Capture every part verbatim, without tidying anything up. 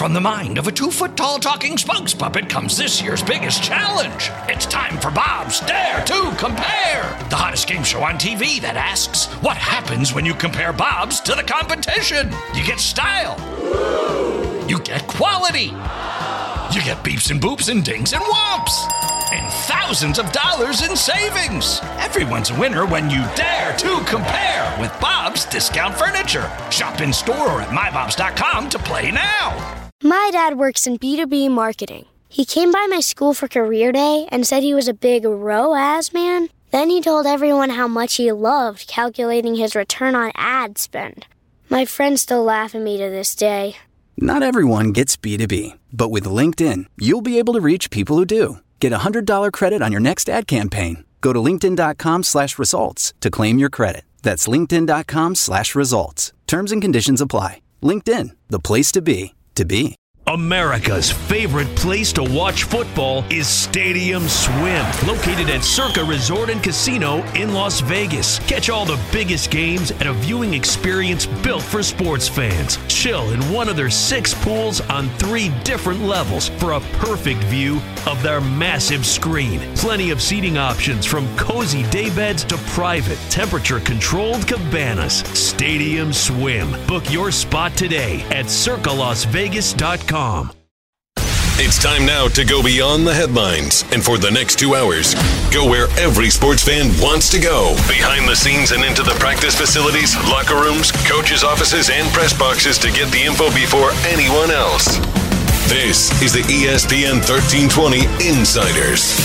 from the mind of a two-foot-tall talking spokes puppet comes this year's biggest challenge. It's time for Bob's Dare to Compare, the hottest game show on T V that asks, what happens when you compare Bobs to the competition? You get style. You get quality. You get beeps and boops and dings and whomps. And thousands of dollars in savings. Everyone's a winner when you dare to compare with Bob's Discount Furniture. Shop in store or at my bobs dot com to play now. My dad works in B two B marketing. He came by my school for career day and said he was a big R O A S man. Then he told everyone how much he loved calculating his return on ad spend. My friends still laugh at me to this day. Not everyone gets B two B, but with LinkedIn, you'll be able to reach people who do. Get a one hundred dollars credit on your next ad campaign. Go to linkedin.com slash results to claim your credit. That's linkedin.com slash results. Terms and conditions apply. LinkedIn, the place to be, to be. America's favorite place to watch football is Stadium Swim, located at Circa Resort and Casino in Las Vegas. Catch all the biggest games at a viewing experience built for sports fans. Chill in one of their six pools on three different levels for a perfect view of their massive screen. Plenty of seating options from cozy daybeds to private, temperature-controlled cabanas. Stadium Swim. Book your spot today at circa las vegas dot com. It's time now to go beyond the headlines, and for the next two hours, go where every sports fan wants to go. Behind the scenes and into the practice facilities, locker rooms, coaches' offices, and press boxes to get the info before anyone else. This is the E S P N thirteen twenty Insiders.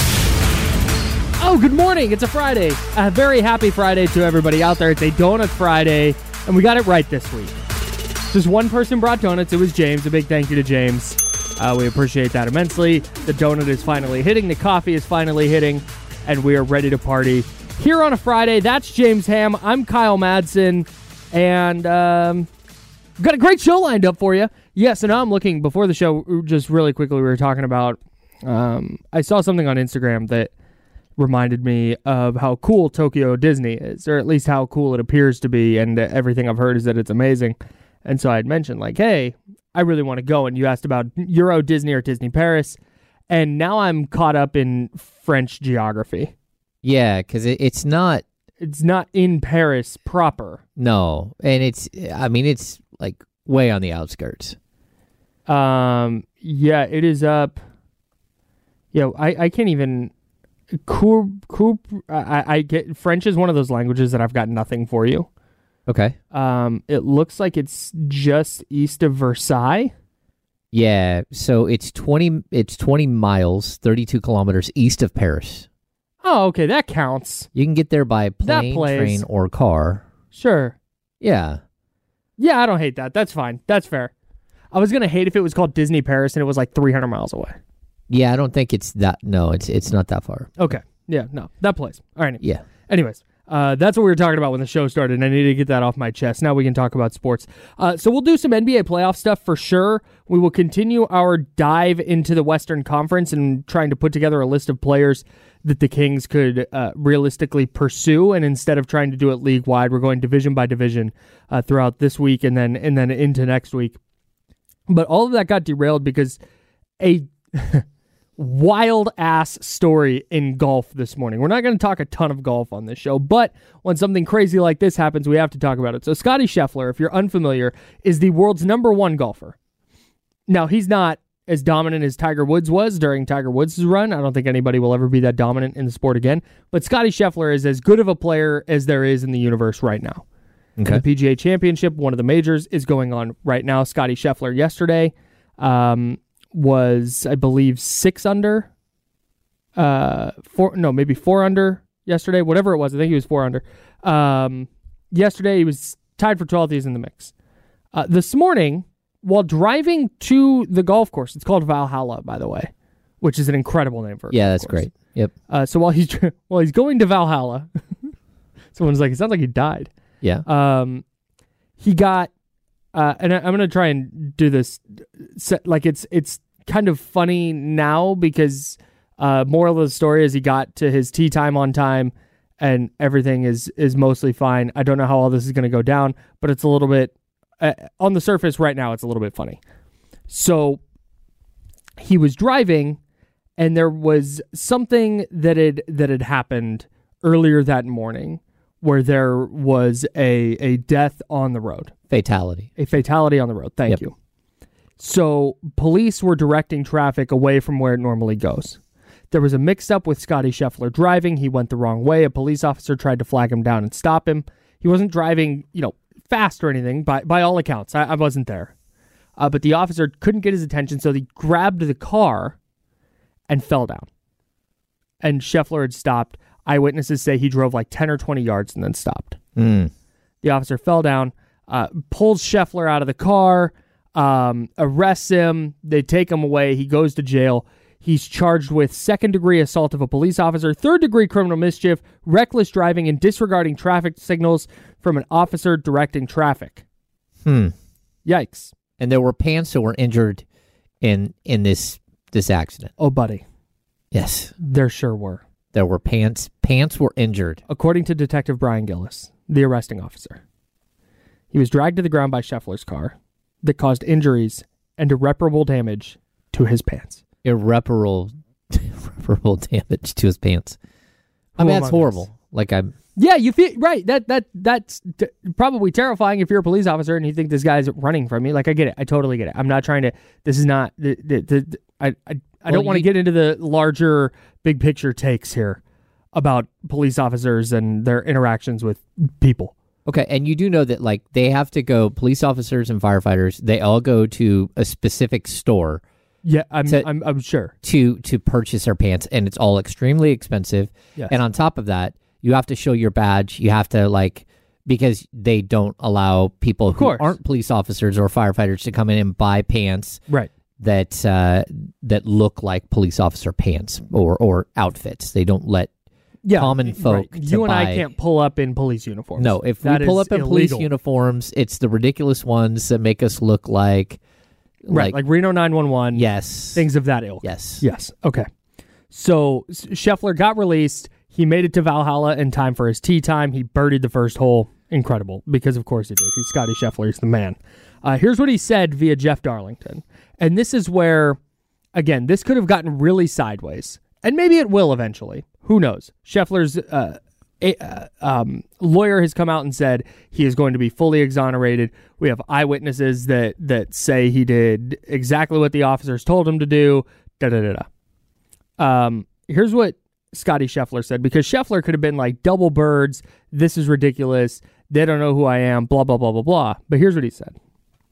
Oh, good morning. It's a Friday. A very happy Friday to everybody out there. It's a Donut Friday, and we got it right this week. Just one person brought donuts. It was James. A big thank you to James. Uh, we appreciate that immensely. The donut is finally hitting. The coffee is finally hitting. And we are ready to party here on a Friday. That's James Ham. I'm Kyle Madsen. And um, got a great show lined up for you. Yes, and now I'm looking, before the show, just really quickly, we were talking about, um, I saw something on Instagram that reminded me of how cool Tokyo Disney is, or at least how cool it appears to be. And uh, everything I've heard is that it's amazing. And so I had mentioned, like, hey, I really want to go. And you asked about Euro Disney or Disney Paris. And now I'm caught up in French geography. Yeah, because it, it's not... It's not in Paris proper. No. And it's, I mean, it's like way on the outskirts. Um. Yeah, it is up... Yeah, I, I can't even... Cour, cour, I, I get... French is one of those languages that I've got nothing for you. Okay. Um, it looks like it's just east of Versailles. Yeah, so it's twenty. It's twenty miles, thirty-two kilometers east of Paris. Oh, okay, that counts. You can get there by plane, train, or car. Sure. Yeah. Yeah, I don't hate that. That's fine. That's fair. I was gonna hate if it was called Disney Paris and it was like three hundred miles away. Yeah, I don't think it's that. No, it's it's not that far. Okay. Yeah. No, that place. All right. Yeah. Anyways. Uh, that's what we were talking about when the show started, and I needed to get that off my chest. Now we can talk about sports. Uh, so we'll do some N B A playoff stuff for sure. We will continue our dive into the Western Conference and trying to put together a list of players that the Kings could uh, realistically pursue. And instead of trying to do it league-wide, we're going division by division uh, throughout this week and then and then into next week. But all of that got derailed because a... wild-ass story in golf this morning. We're not going to talk a ton of golf on this show, but when something crazy like this happens, we have to talk about it. So Scottie Scheffler, if you're unfamiliar, is the world's number one golfer. Now, he's not as dominant as Tiger Woods was during Tiger Woods' run. I don't think anybody will ever be that dominant in the sport again, but Scottie Scheffler is as good of a player as there is in the universe right now. Okay. The P G A Championship, one of the majors, is going on right now. Scottie Scheffler yesterday, um... was, I believe, six under, uh, four, no, maybe four under yesterday, whatever it was. I think he was four under. Um, yesterday, he was tied for twelfth. He's in the mix. Uh, this morning, while driving to the golf course, it's called Valhalla, by the way, which is an incredible name for a Yeah, golf that's course. great. Yep. Uh, so while he's, while he's going to Valhalla, someone's like, it sounds like he died. Yeah. Um, he got, Uh, and I, I'm going to try and do this, set, like it's it's kind of funny now because uh, moral of the story is he got to his tee time on time and everything is, is mostly fine. I don't know how all this is going to go down, but it's a little bit, uh, on the surface right now, it's a little bit funny. So he was driving, and there was something that had that had happened earlier that morning where there was a a death on the road. Fatality. A fatality on the road. Thank Yep. you. So police were directing traffic away from where it normally goes. There was a mix-up with Scotty Scheffler driving. He went the wrong way. A police officer tried to flag him down and stop him. He wasn't driving, you know, fast or anything, by, by all accounts. I, I wasn't there. Uh, but the officer couldn't get his attention, so he grabbed the car and fell down. And Scheffler had stopped. Eyewitnesses say he drove like ten or twenty yards and then stopped. Mm. The officer fell down, uh, pulls Scheffler out of the car, um, arrests him. They take him away. He goes to jail. He's charged with second-degree assault of a police officer, third-degree criminal mischief, reckless driving, and disregarding traffic signals from an officer directing traffic. Hmm. Yikes. And there were pants that were injured in in this this accident. Oh, buddy. Yes. There sure were. There were pants. Pants were injured. According to Detective Brian Gillis, the arresting officer, he was dragged to the ground by Scheffler's car that caused injuries and irreparable damage to his pants. Irreparable, irreparable damage to his pants. I mean, Who that's among horrible. us? Like I'm. Yeah, you feel right. That that that's t- probably terrifying if you're a police officer and you think this guy's running from you. Like, I get it. I totally get it. I'm not trying to. This is not. The, the, the, I I, I Well, don't want to you- get into the larger big picture takes here about police officers and their interactions with people. Okay, and you do know that like they have to go. Police officers and firefighters, they all go to a specific store Yeah, I'm To- I'm, I'm sure. to to purchase their pants, and it's all extremely expensive. Yes. And on top of that, you have to show your badge. You have to like because they don't allow people who course. aren't police officers or firefighters to come in and buy pants Right. that uh, that look like police officer pants or or outfits. They don't let Yeah, common folk right. to You and buy. I can't pull up in police uniforms. No, if That we pull is up in police illegal. uniforms, it's the ridiculous ones that make us look like Right, like, Reno nine one one. yes, Things of that ilk. yes, Yes. Okay. So S- Scheffler got released. He made it to Valhalla in time for his tee time. He birdied the first hole. Incredible, because of course he did. He's Scotty Scheffler. He's the man. Uh, here's what he said via Jeff Darlington. And this is where, again, this could have gotten really sideways. And maybe it will eventually. Who knows? Scheffler's uh, a, uh, um, lawyer has come out and said he is going to be fully exonerated. We have eyewitnesses that, that say he did exactly what the officers told him to do. Da da da da. Um, here's what Scotty Scheffler said, because Scheffler could have been like, double birds, this is ridiculous, they don't know who I am, blah, blah, blah, blah, blah. But here's what he said.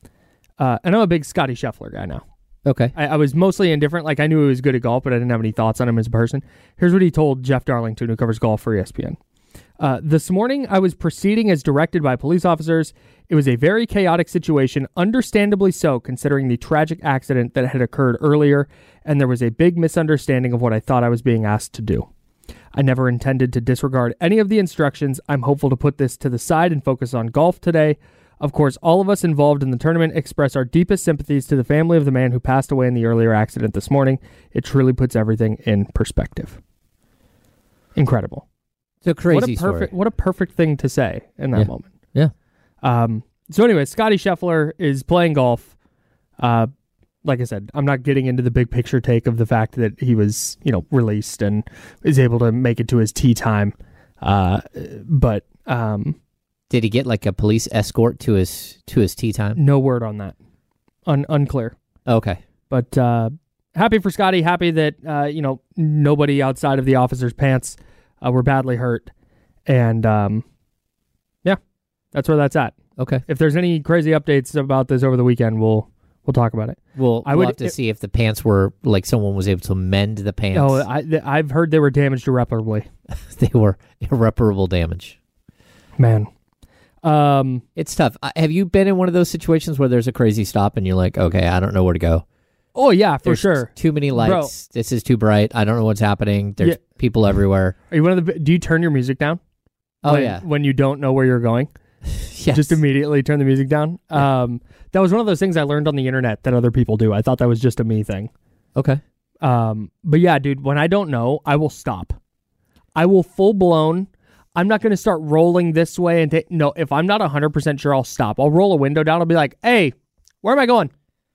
Uh, and I'm a big Scotty Scheffler guy now. Okay. I, I was mostly indifferent. Like, I knew he was good at golf, but I didn't have any thoughts on him as a person. Here's what he told Jeff Darlington, who covers golf for E S P N. Uh, this morning, I was proceeding as directed by police officers. It was a very chaotic situation, understandably so, considering the tragic accident that had occurred earlier, and there was a big misunderstanding of what I thought I was being asked to do. I never intended to disregard any of the instructions. I'm hopeful to put this to the side and focus on golf today. Of course, all of us involved in the tournament express our deepest sympathies to the family of the man who passed away in the earlier accident this morning. It truly puts everything in perspective. Incredible. It's a crazy what a perfect, story. What a perfect thing to say in that Yeah. moment. Yeah. Um, so anyway, Scotty Scheffler is playing golf. Uh, like I said, I'm not getting into the big picture take of the fact that he was, you know, released and is able to make it to his tee time. Uh, but um, Did he get like a police escort to his to his tee time? no word on that. Un- unclear. Okay. But uh, happy for Scotty. Happy that uh, you know nobody outside of the officer's pants uh, were badly hurt. And um, yeah, that's where that's at. Okay. If there's any crazy updates about this over the weekend, we'll we'll talk about it. Well, I we'll would- have to it- see if the pants were like someone was able to mend the pants. Oh, I, th- I've heard they were damaged irreparably. They were irreparable damage. Man. Um, It's tough. Uh, Have you been in one of those situations where there's a crazy stop and you're like, okay, I don't know where to go? oh, yeah, for There's sure. too many lights. This is too bright. I don't know what's happening. There's Yeah. people everywhere. Are you one of the? Do you turn your music down? Oh, when, yeah. When you don't know where you're going, Yes. just immediately turn the music down. Um, that was one of those things I learned on the internet that other people do. I thought that was just a me thing. Okay. Um, but yeah, dude, when I don't know, I will stop. I will full blown. I'm not going to start rolling this way and take, no, if I'm not one hundred percent sure, I'll stop. I'll roll a window down. I'll be like, hey, where am I going?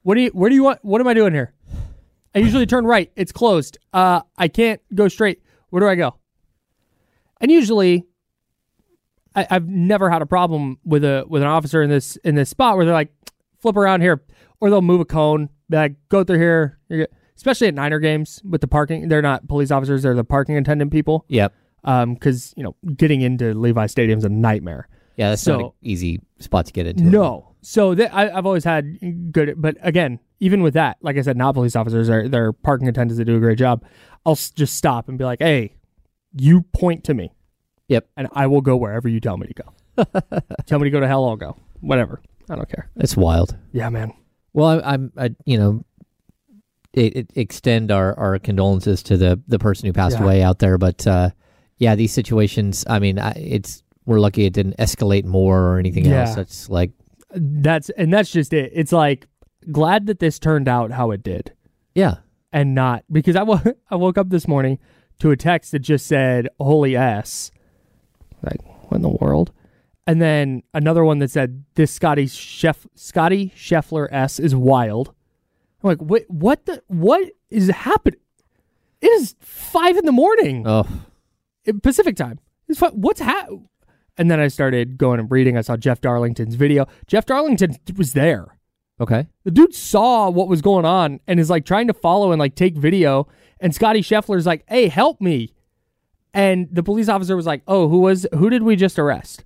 What do you? Where do you want? What am I doing here? I usually turn right. It's closed. Uh, I can't go straight. Where do I go? And usually, I, I've never had a problem with a with an officer in this in this spot where they're like, flip around here, or they'll move a cone, be like, go through here. You're good. Especially at Niner games with the parking. They're not police officers. They're the parking attendant people. Yep. Um, because, you know, getting into Levi Stadium is a nightmare. Yeah, that's so, not an easy spot to get into. No. So th- I, I've always had good, but again, even with that, like I said, not police officers, are they're parking attendants that do a great job. I'll s- just stop and be like, hey, you point to me. Yep. And I will go wherever you tell me to go. Tell me to go to hell, I'll go. Whatever. I don't care. It's wild. Yeah, man. Well, I, I'm, I, you know, it, it extend our, our condolences to the, the person who passed Yeah. away out there. But, uh, yeah, these situations, I mean, I, it's, we're lucky it didn't escalate more or anything Yeah. else. It's like, That's, and that's just it. It's like, glad that this turned out how it did. yeah. And not, because I, w- I woke up this morning to a text that just said, holy S. Like, what in the world? And then another one that said, this Scotty Schef- Scotty Scheffler S is wild. I'm like, wait, what the, what is happening? It is five in the morning. Oh, Pacific time. It's fi- What's happening? And then I started going and reading. I saw Jeff Darlington's video. Jeff Darlington was there. okay. The dude saw what was going on and is like trying to follow and like take video. And Scotty Scheffler's like, hey, help me. And the police officer was like, oh, who was, who did we just arrest?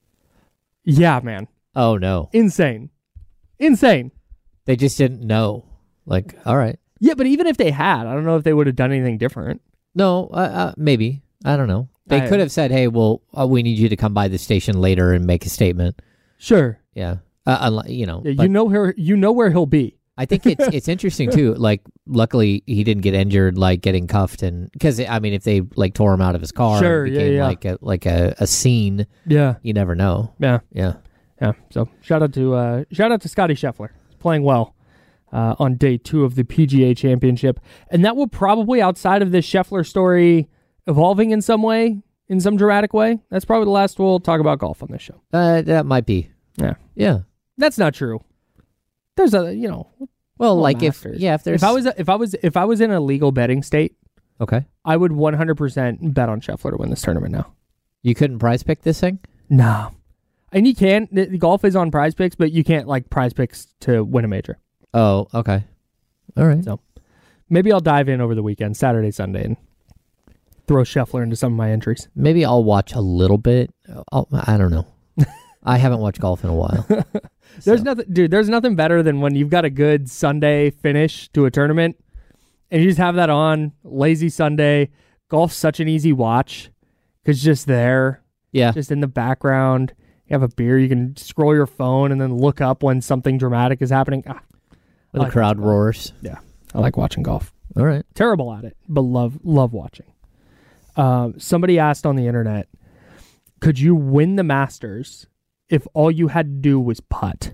Yeah, man. Oh, no. Insane. Insane. They just didn't know. Like, all right. Yeah, but even if they had, I don't know if they would have done anything different. No, uh, uh, maybe. I don't know. They I- could have said, hey, well, uh, we need you to come by the station later and make a statement. Sure. Yeah. Uh, unli- you know, Yeah, but you know where you know where he'll be. I think it's it's interesting too. Like, luckily he didn't get injured, like getting cuffed, and because I mean, if they like tore him out of his car, Sure, and yeah, became yeah. like a like a, a scene, Yeah. you never know. Yeah. Yeah. Yeah. So shout out to uh, shout out to Scotty Scheffler. He's playing well uh, on day two of the P G A Championship, and that will probably, outside of this Scheffler story evolving in some way, in some dramatic way, that's probably the last we'll talk about golf on this show. Uh, that might be. Yeah. Yeah. That's not true. There's a you know. Well, well, like Masters. if yeah, if there's if I was if I was if I was in a legal betting state, okay, I would one hundred percent bet on Scheffler to win this tournament now. you couldn't prize pick this thing. No. And you can. The, the golf is on Prize Picks, but you can't like Prize Picks to win a major. Oh, okay, all right. So maybe I'll dive in over the weekend, Saturday, Sunday, and throw Scheffler into some of my entries. Maybe I'll watch a little bit. I'll, I don't know. I haven't watched golf in a while. There's So. nothing, dude. There's nothing better than when you've got a good Sunday finish to a tournament, and you just have that on lazy Sunday. Golf's such an easy watch because just there, Yeah, just in the background. You have a beer. You can scroll your phone and then look up when something dramatic is happening. Ah, when the like crowd golf. roars. yeah, I like watching golf. All right. Terrible at it, but love love watching. Um, somebody asked on the internet, could you win the Masters if all you had to do was putt?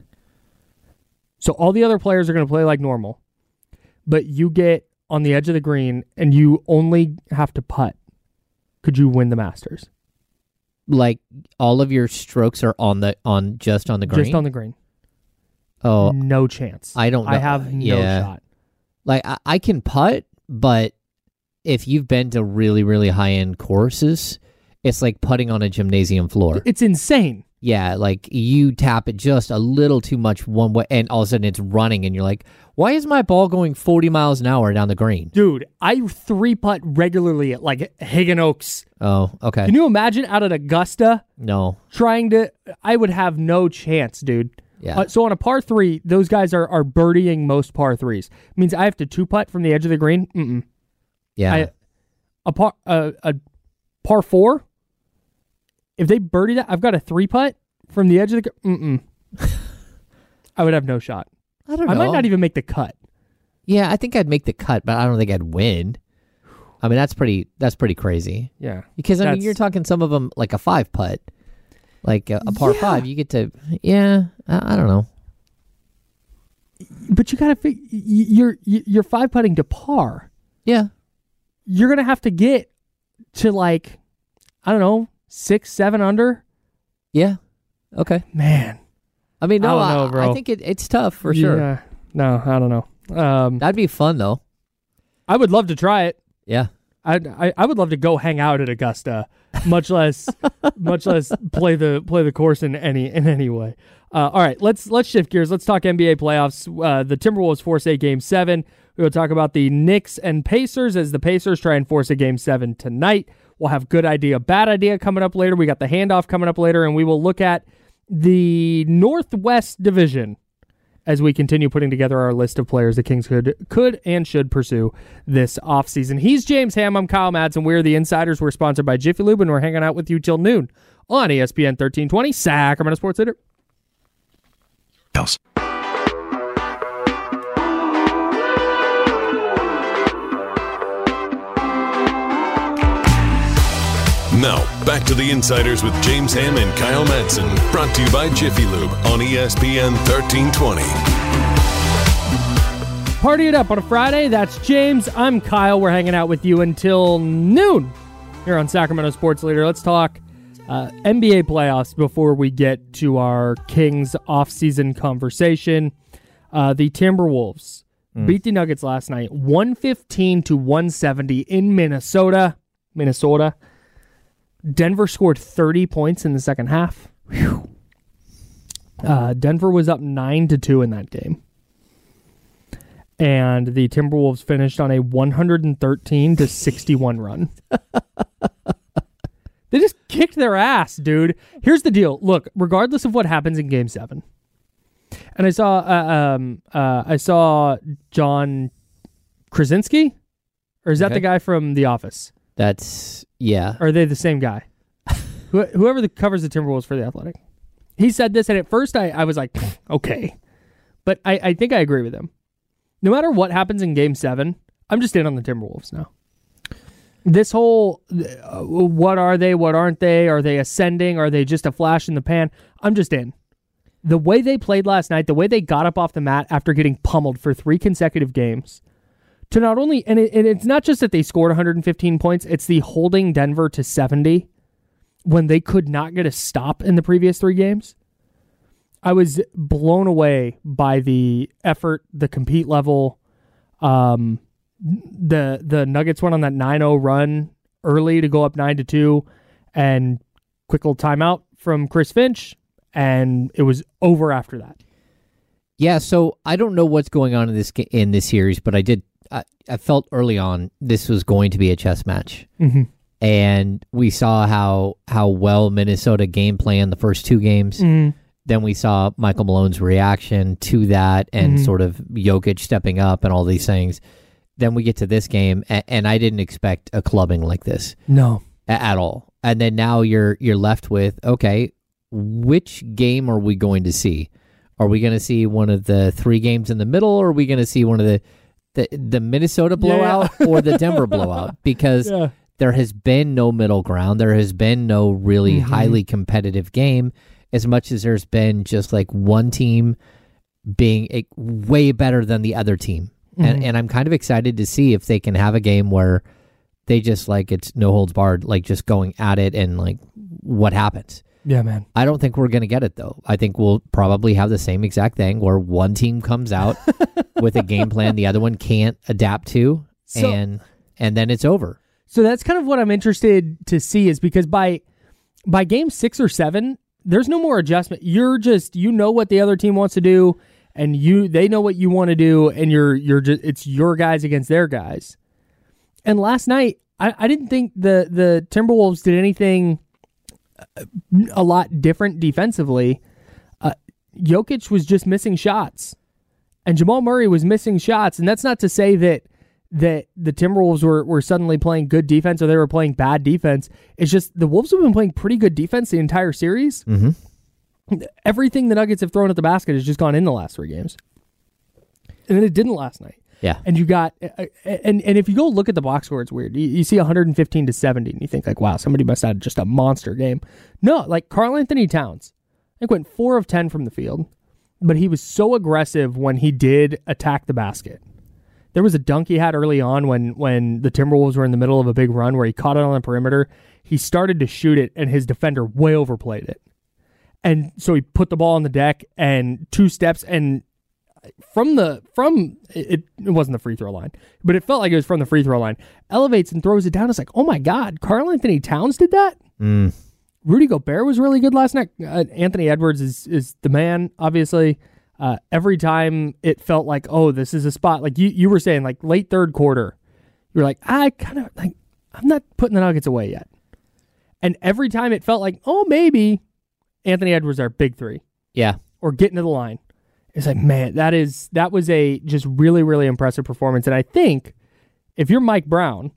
So all the other players are going to play like normal, but you get on the edge of the green and you only have to putt. Could you win the Masters? Like all of your strokes are on the on just on the green. Just on the green. Oh, No chance. I don't know. I have no Yeah. shot. Like I, I can putt, but if you've been to really really high end courses, it's like putting on a gymnasium floor. It's insane. Yeah, like you tap it just a little too much one way, and all of a sudden it's running, and you're like, "Why is my ball going forty miles an hour down the green?" Dude, I three putt regularly at like Hagen Oaks. Oh, okay. Can you imagine out at Augusta No. trying to? I would have no chance, dude. Yeah. Uh, so on a par three, those guys are, are birdieing most par threes. It means I have to two putt from the edge of the green. Mm-mm. Yeah. I, a par uh, a par four. If they birdie that, I've got a three putt from the edge of the. gr- Mm-mm. I would have no shot. I don't know. I might not even make the cut. Yeah, I think I'd make the cut, but I don't think I'd win. I mean, that's pretty. That's pretty crazy. Yeah, Because I mean, That's- you're talking some of them like a five putt, like a, a par Yeah. five. You get to. Yeah, I, I don't know. but you gotta fig- y- you're you're five putting to par. Yeah. You're gonna have to get to like, I don't know, six, seven under. Yeah. Okay. Man, I mean, no, I I, don't know, bro. I think it, it's tough for sure. Yeah, No, I don't know. Um, That'd be fun, though. I would love to try it. Yeah. I, I I would love to go hang out at Augusta, much less much less play the play the course in any in any way. Uh, all right, let's let's shift gears. Let's talk N B A playoffs. Uh, the Timberwolves force a game seven. We will talk about the Knicks and Pacers as the Pacers try and force a game seven tonight. We'll have good idea, bad idea coming up later. We got the handoff coming up later, and we will look at the Northwest Division as we continue putting together our list of players the Kings could could and should pursue this offseason. He's James Ham. I'm Kyle Madsen. We're the Insiders. We're sponsored by Jiffy Lube, and we're hanging out with you till noon on E S P N thirteen twenty, Sacramento Sports Leader. Else. Now, back to the Insiders with James Ham and Kyle Madsen. Brought to you by Jiffy Lube on E S P N thirteen twenty. Party it up on a Friday. That's James. I'm Kyle. We're hanging out with you until noon here on Sacramento Sports Leader. Let's talk uh, N B A playoffs before we get to our Kings offseason conversation. Uh, the Timberwolves mm. beat the Nuggets last night, one fifteen to one seventy in Minnesota. Minnesota. Denver scored thirty points in the second half. Whew. Uh, Denver was up nine to two in that game. And the Timberwolves finished on a one thirteen to sixty-one run. They just kicked their ass, dude. Here's the deal. Look, regardless of what happens in Game Seven, and I saw uh, um uh, I saw John Krasinski, or is that Okay. the guy from The Office? That's, yeah. Or are they the same guy? Wh- whoever the, covers the Timberwolves for The Athletic. He said this, and at first I, I was like, okay. But I, I think I agree with him. No matter what happens in Game seven, I'm just in on the Timberwolves now. This whole, uh, what are they, what aren't they? Are they ascending? Are they just a flash in the pan? I'm just in. The way they played last night, the way they got up off the mat after getting pummeled for three consecutive games, to not only, and, it, and it's not just that they scored one hundred fifteen points, it's the holding Denver to seventy when they could not get a stop in the previous three games. I was blown away by the effort, the compete level. Um, the the Nuggets went on that nine oh run early to go up nine to two, and quick little timeout from Chris Finch, and it was over after that. Yeah, so I don't know what's going on in this ga- in this series, but I did. I, I felt early on this was going to be a chess match, Mm-hmm. and we saw how how well Minnesota game planned the first two games. Mm-hmm. Then we saw Michael Malone's reaction to that, and Mhm. sort of Jokic stepping up and all these things. Then we get to this game, and, and I didn't expect a clubbing like this No. a- at all. And then now you're you're left with, okay, which game are we going to see? Are we going to see one of the three games in the middle, or are we going to see one of the the, the Minnesota blowout Yeah. or the Denver blowout? Because Yeah. there has been no middle ground. There has been no really Mhm. highly competitive game, as much as there's been just like one team being a, way better than the other team. And Mhm. and I'm kind of excited to see if they can have a game where they just like it's no holds barred, like just going at it and like what happens. Yeah, man. I don't think we're going to get it, though. I think we'll probably have the same exact thing where one team comes out with a game plan the other one can't adapt to, So- and and then it's over. So that's kind of what I'm interested to see, is because by by game six or seven, there's no more adjustment. You're just, you know what the other team wants to do, and you they know what you want to do, and you're you're just it's your guys against their guys. And last night, I, I didn't think the the Timberwolves did anything a lot different defensively. Uh, Jokic was just missing shots, and Jamal Murray was missing shots, and that's not to say that that the Timberwolves were, were suddenly playing good defense or they were playing bad defense. It's just the Wolves have been playing pretty good defense the entire series. Mm-hmm. Everything the Nuggets have thrown at the basket has just gone in the last three games. And then it didn't last night. Yeah. And you got, and and if you go look at the box score, it's weird. You, you see one fifteen to seventy, and you think like, wow, somebody must have had just a monster game. No, like Karl Anthony Towns, I think went four of ten from the field, but he was so aggressive when he did attack the basket. There was a dunk he had early on when when the Timberwolves were in the middle of a big run where he caught it on the perimeter. He started to shoot it, and his defender way overplayed it. And so he put the ball on the deck and two steps, and from the from it, it wasn't the free throw line, but it felt like it was from the free throw line. Elevates and throws it down. It's like, oh my God, Karl Anthony Towns did that. Mm. Rudy Gobert was really good last night. Uh, Anthony Edwards is is the man, obviously. Uh, every time it felt like, oh, this is a spot. Like you, you were saying, like late third quarter, you were like, I kind of like, I'm not putting the Nuggets away yet. And every time it felt like, oh, maybe Anthony Edwards our big three. Yeah. Or getting to the line. It's like, man, that is that was a just really, really impressive performance. And I think if you're Mike Brown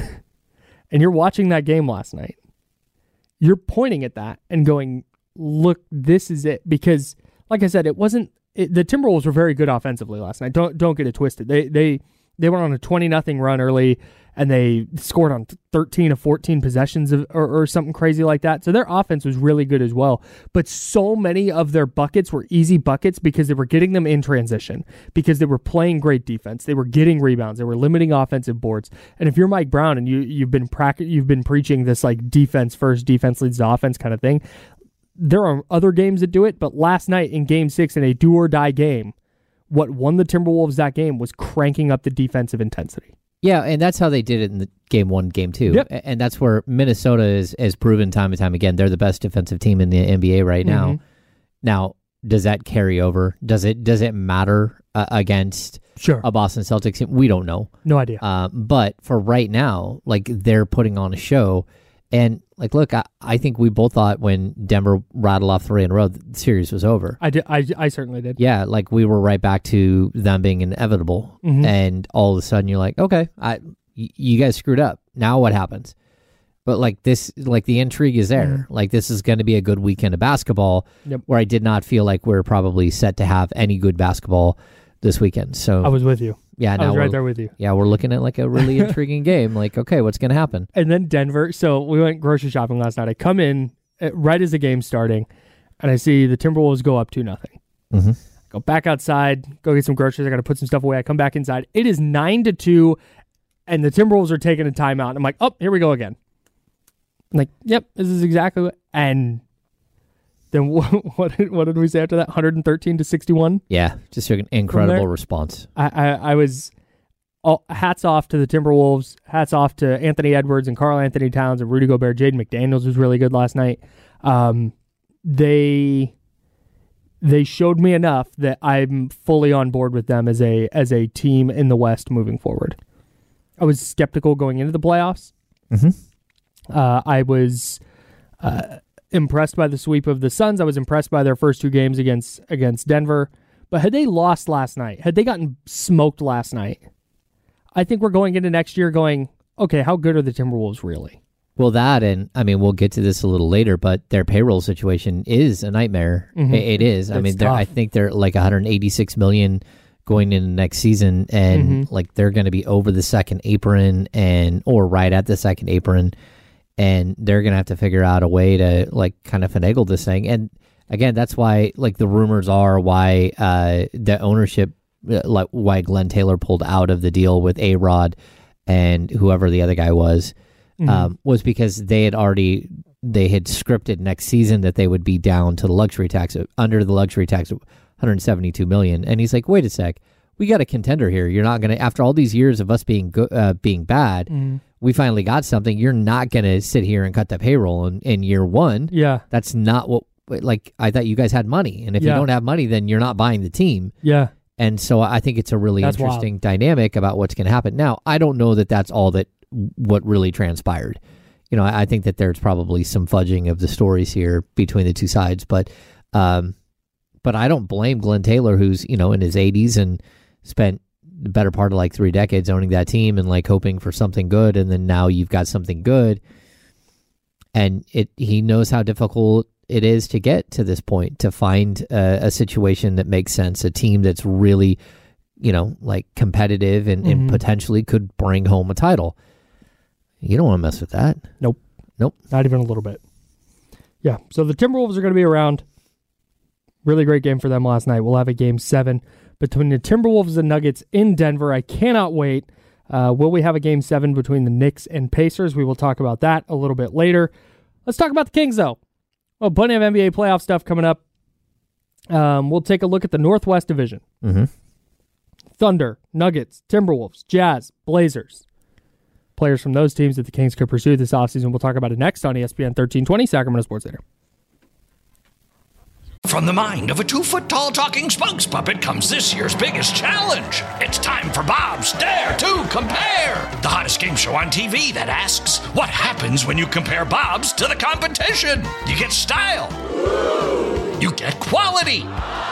and you're watching that game last night, you're pointing at that and going, look, this is it. Because, like I said, it wasn't it, the Timberwolves were very good offensively last night. Don't don't get it twisted. They they they went on a twenty nothing run early, and they scored on thirteen of fourteen possessions of, or, or something crazy like that. So their offense was really good as well. But so many of their buckets were easy buckets because they were getting them in transition, because they were playing great defense. They were getting rebounds. They were limiting offensive boards. And if you're Mike Brown and you, you've been practic- you've been preaching this like defense first, defense leads to offense kind of thing, there are other games that do it. But last night in game six in a do or die game, what won the Timberwolves that game was cranking up the defensive intensity. Yeah, and that's how they did it in the game one, game two. Yep. And that's where Minnesota is has proven time and time again. They're the best defensive team in the N B A right now. Mm-hmm. Now, does that carry over? Does it does it matter uh, against Sure. a Boston Celtics team? We don't know. No idea. Uh, but for right now, like they're putting on a show. And like, look, I, I think we both thought when Denver rattled off three in a row, the series was over. I, did, I, I certainly did. Yeah, like we were right back to them being inevitable. Mhm. And all of a sudden you're like, okay, I, y- you guys screwed up. Now what happens? But like this, like the intrigue is there. Mhm. Like this is going to be a good weekend of basketball Yep. where I did not feel like we're probably set to have any good basketball this weekend. So I was with you. yeah, I now was right we're, there with you. yeah, we're looking at like a really intriguing game. Like, okay, what's going to happen? And then Denver. So we went grocery shopping last night. I come in uh, right as the game's starting, and I see the Timberwolves go up two nothing. Mm-hmm. Go back outside, go get some groceries. I got to put some stuff away. I come back inside. It is nine to two, and the Timberwolves are taking a timeout. I'm like, oh, here we go again. I'm like, yep, this is exactly what. And then what, what, did, what did we say after that? one thirteen to sixty-one? Yeah, just an incredible there? response. I, I, I was all, hats off to the Timberwolves, hats off to Anthony Edwards and Karl Anthony Towns and Rudy Gobert. Jaden McDaniels was really good last night. Um, they they showed me enough that I'm fully on board with them as a as a team in the West moving forward. I was skeptical going into the playoffs. Mm-hmm. Uh, I was uh, impressed by the sweep of the Suns. I was impressed by their first two games against against Denver. But had they lost last night, had they gotten smoked last night, I think we're going into next year going, okay, how good are the Timberwolves really? Well, that, and I mean, we'll get to this a little later, but their payroll situation is a nightmare. Mhm. It, it is. I It's mean, they're, I tough. think they're like one hundred eighty-six million going into next season, and Mhm. like they're going to be over the second apron, and or right at the second apron, and they're going to have to figure out a way to like kind of finagle this thing. And again, that's why like the rumors are why uh, the ownership, uh, like why Glenn Taylor pulled out of the deal with A-Rod and whoever the other guy was. Mhm. Um, was because they had already they had scripted next season that they would be down to the luxury tax under the luxury tax of one hundred seventy-two million. And he's like, wait a sec, we got a contender here. You're not gonna after all these years of us being go- uh, being bad, Mhm. we finally got something. You're not gonna sit here and cut the payroll in, in year one. Yeah, That's not what like I thought you guys had money, and if Yeah. you don't have money, then you're not buying the team. yeah. And so I think it's a really That's interesting dynamic about what's going to happen. Now, I don't know that that's all that what really transpired. You know, I, I think that there's probably some fudging of the stories here between the two sides, but um, but I don't blame Glenn Taylor, who's, you know, in his eighties and spent the better part of like three decades owning that team and like hoping for something good, and then now you've got something good, and it he knows how difficult it is to get to this point, to find a, a situation that makes sense, a team that's really, you know, like competitive and, and Mhm. potentially could bring home a title. You don't want to mess with that. Nope. Nope. Not even a little bit. Yeah, so the Timberwolves are going to be around. Really great game for them last night. We'll have a game seven between the Timberwolves and Nuggets in Denver. I cannot wait. Uh, will we have a game seven between the Knicks and Pacers? We will talk about that a little bit later. Let's talk about the Kings, though. Well, plenty of N B A playoff stuff coming up. Um, we'll take a look at the Northwest Division. Mm-hmm. Thunder, Nuggets, Timberwolves, Jazz, Blazers. Players from those teams that the Kings could pursue this offseason. We'll talk about it next on E S P N thirteen twenty, Sacramento Sports Leader. From the mind of a two-foot-tall talking spokes puppet comes this year's biggest challenge. It's time for Bob's Dare to Compare, the hottest game show on T V that asks, what happens when you compare Bob's to the competition? You get style. You get quality.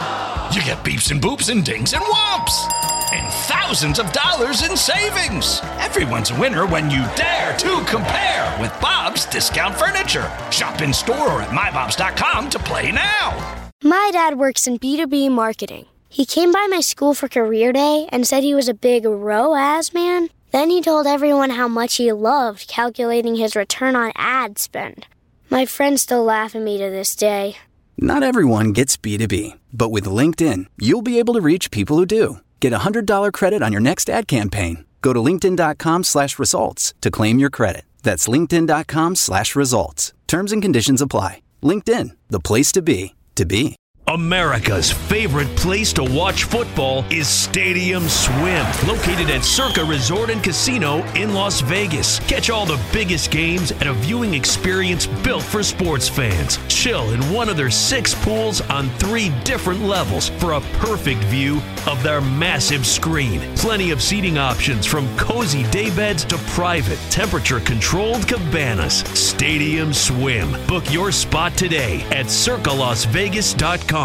You get beeps and boops and dings and whomps. And thousands of dollars in savings. Everyone's a winner when you dare to compare with Bob's Discount Furniture. Shop in store or at my bobs dot com to play now. My dad works in B two B marketing. He came by my school for career day and said he was a big R O A S man. Then he told everyone how much he loved calculating his return on ad spend. My friends still laugh at me to this day. Not everyone gets B two B, but with LinkedIn, you'll be able to reach people who do. Get a one hundred dollars credit on your next ad campaign. Go to linkedin.com slash results to claim your credit. That's linkedin.com slash results. Terms and conditions apply. LinkedIn, the place to be, to be. America's favorite place to watch football is Stadium Swim, located at Circa Resort and Casino in Las Vegas. Catch all the biggest games at a viewing experience built for sports fans. Chill in one of their six pools on three different levels for a perfect view of their massive screen. Plenty of seating options from cozy daybeds to private, temperature-controlled cabanas. Stadium Swim. Book your spot today at circa las vegas dot com.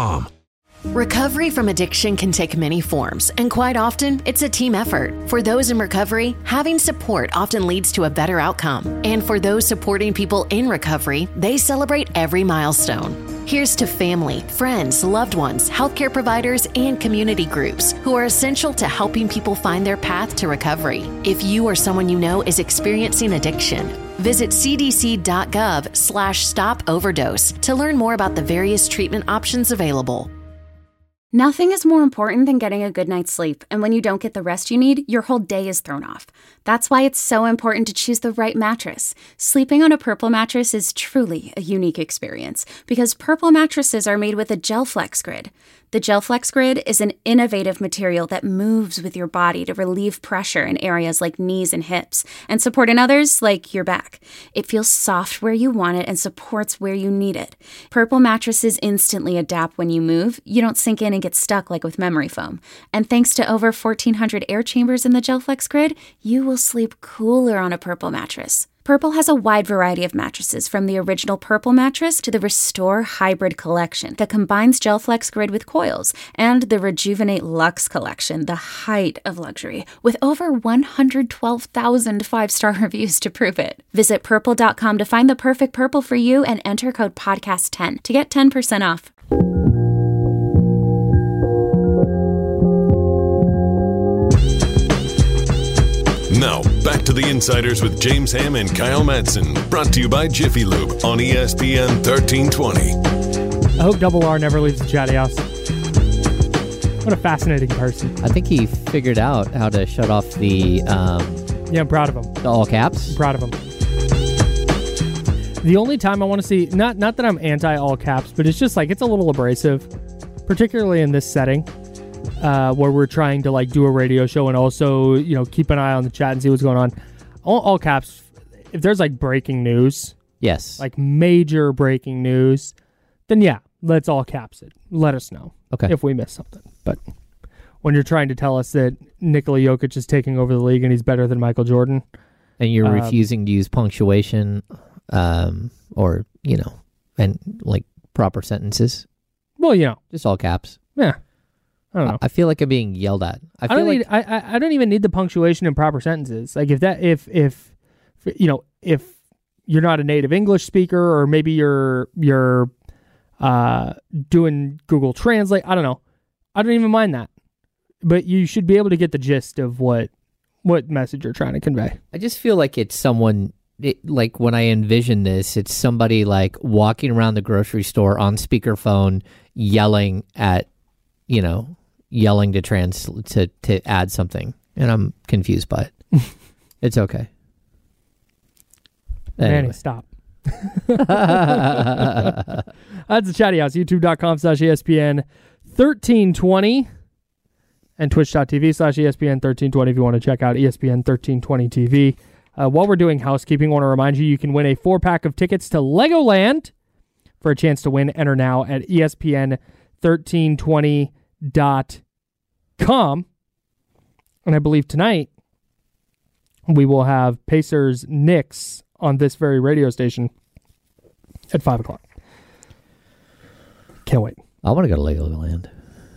Recovery from addiction can take many forms, and quite often, it's a team effort. For those in recovery, having support often leads to a better outcome. And for those supporting people in recovery, they celebrate every milestone. Here's to family, friends, loved ones, healthcare providers, and community groups who are essential to helping people find their path to recovery. If you or someone you know is experiencing addiction, visit cdc.gov slash stop overdose to learn more about the various treatment options available. Nothing is more important than getting a good night's sleep, and when you don't get the rest you need, your whole day is thrown off. That's why it's so important to choose the right mattress. Sleeping on a Purple mattress is truly a unique experience because Purple mattresses are made with a GelFlex Grid. The GelFlex Grid is an innovative material that moves with your body to relieve pressure in areas like knees and hips and support in others like your back. It feels soft where you want it and supports where you need it. Purple mattresses instantly adapt when you move. You don't sink in and get stuck like with memory foam. And thanks to over fourteen hundred air chambers in the GelFlex Grid, you will sleep cooler on a Purple mattress. Purple has a wide variety of mattresses, from the original Purple mattress to the Restore Hybrid collection that combines GelFlex Grid with coils, and the Rejuvenate Luxe collection, the height of luxury, with over one hundred twelve thousand five-star reviews to prove it. Visit purple dot com to find the perfect Purple for you and enter code podcast ten to get ten percent off. Now, back to the Insiders with James Ham and Kyle Madsen. Brought to you by Jiffy Lube on E S P N thirteen twenty. I hope Double R never leaves the chatty house. What a fascinating person. I think he figured out how to shut off the... Um, yeah, I'm proud of him. The all caps? I'm proud of him. The only time I want to see... Not, not that I'm anti-all caps, but it's just like, it's a little abrasive, particularly in this setting. Uh, where we're trying to like do a radio show and also, you know, keep an eye on the chat and see what's going on. All, all caps. If there's like breaking news, yes, like major breaking news, then yeah, let's all caps it. Let us know okay. if we miss something. But when you're trying to tell us that Nikola Jokic is taking over the league and he's better than Michael Jordan, and you're um, refusing to use punctuation, um, or you know, and like proper sentences. Well, you know, just all caps. Yeah. I don't know. I feel like I'm being yelled at. I, I feel don't like need. I, I I don't even need the punctuation in proper sentences. Like if that if if you know if you're not a native English speaker or maybe you're you're uh, doing Google Translate. I don't know. I don't even mind that. But you should be able to get the gist of what what message you're trying to convey. I just feel like it's someone. It, like when I envision this, it's somebody like walking around the grocery store on speakerphone, yelling at, you know. yelling to trans to, to add something, and I'm confused by it. It's okay. Anyway. Manny, stop. That's the Chatty House, youtube.com slash ESPN thirteen twenty. and twitch.tv slash ESPN thirteen twenty if you want to check out E S P N thirteen twenty T V. Uh, while we're doing housekeeping, I want to remind you you can win a four-pack of tickets to Legoland. For a chance to win, enter now at E S P N thirteen twenty dot com. And I believe tonight we will have Pacers Knicks on this very radio station at five o'clock. Can't wait. I want to go to Legoland.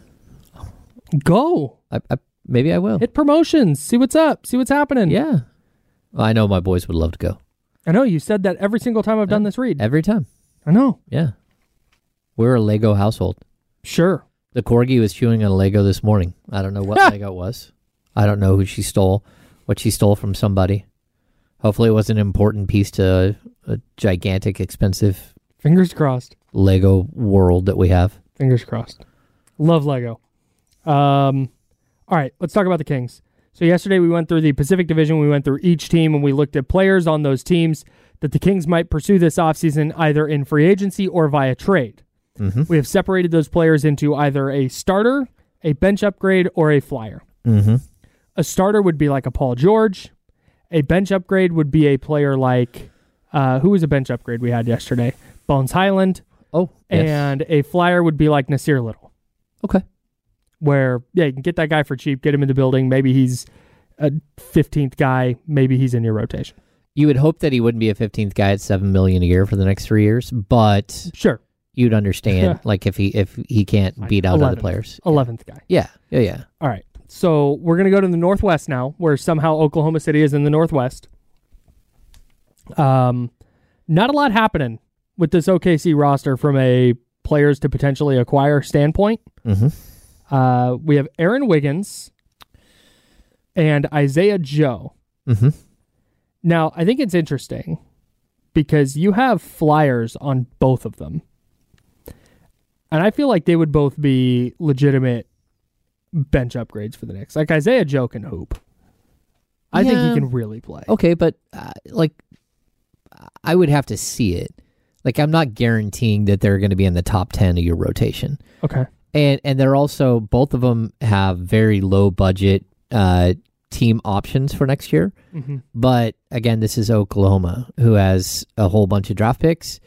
Go. I, I, maybe I will. Hit promotions. See what's up. See what's happening. Yeah. Well, I know my boys would love to go. I know. You said that every single time I've yeah. done this read. Every time. I know. Yeah. We're a Lego household. Sure. The Corgi was chewing on a Lego this morning. I don't know what Lego it was. I don't know who she stole, what she stole from somebody. Hopefully it was an important piece to a, a gigantic, expensive... Fingers crossed. Lego world that we have. Fingers crossed. Love Lego. Um, all right, let's talk about the Kings. So yesterday we went through the Pacific Division. We went through each team, and we looked at players on those teams that the Kings might pursue this offseason either in free agency or via trade. Mm-hmm. We have separated those players into either a starter, a bench upgrade, or a flyer. Mm-hmm. A starter would be like a Paul George. A bench upgrade would be a player like, uh, who was a bench upgrade we had yesterday? Bones Highland. Oh, yes. And a flyer would be like Nasir Little. Okay. Where, yeah, you can get that guy for cheap, get him in the building. Maybe he's a fifteenth guy. Maybe he's in your rotation. You would hope that he wouldn't be a fifteenth guy at seven million dollars a year for the next three years, but sure, you'd understand like if he if he can't beat out eleventh, other players. eleventh guy. Yeah, yeah, yeah. All right. So we're going to go to the Northwest now, where somehow Oklahoma City is in the Northwest. Um, not a lot happening with this O K C roster from a players to potentially acquire standpoint. Mm-hmm. Uh, we have Aaron Wiggins and Isaiah Joe. Mm-hmm. Now, I think it's interesting because you have flyers on both of them. And I feel like they would both be legitimate bench upgrades for the Knicks. Like Isaiah Joe can hoop. I yeah. think he can really play. Okay, but uh, like I would have to see it. Like I'm not guaranteeing that they're going to be in the top ten of your rotation. Okay. And and they're also, both of them have very low budget uh, team options for next year. Mm-hmm. But again, this is Oklahoma, who has a whole bunch of draft picks,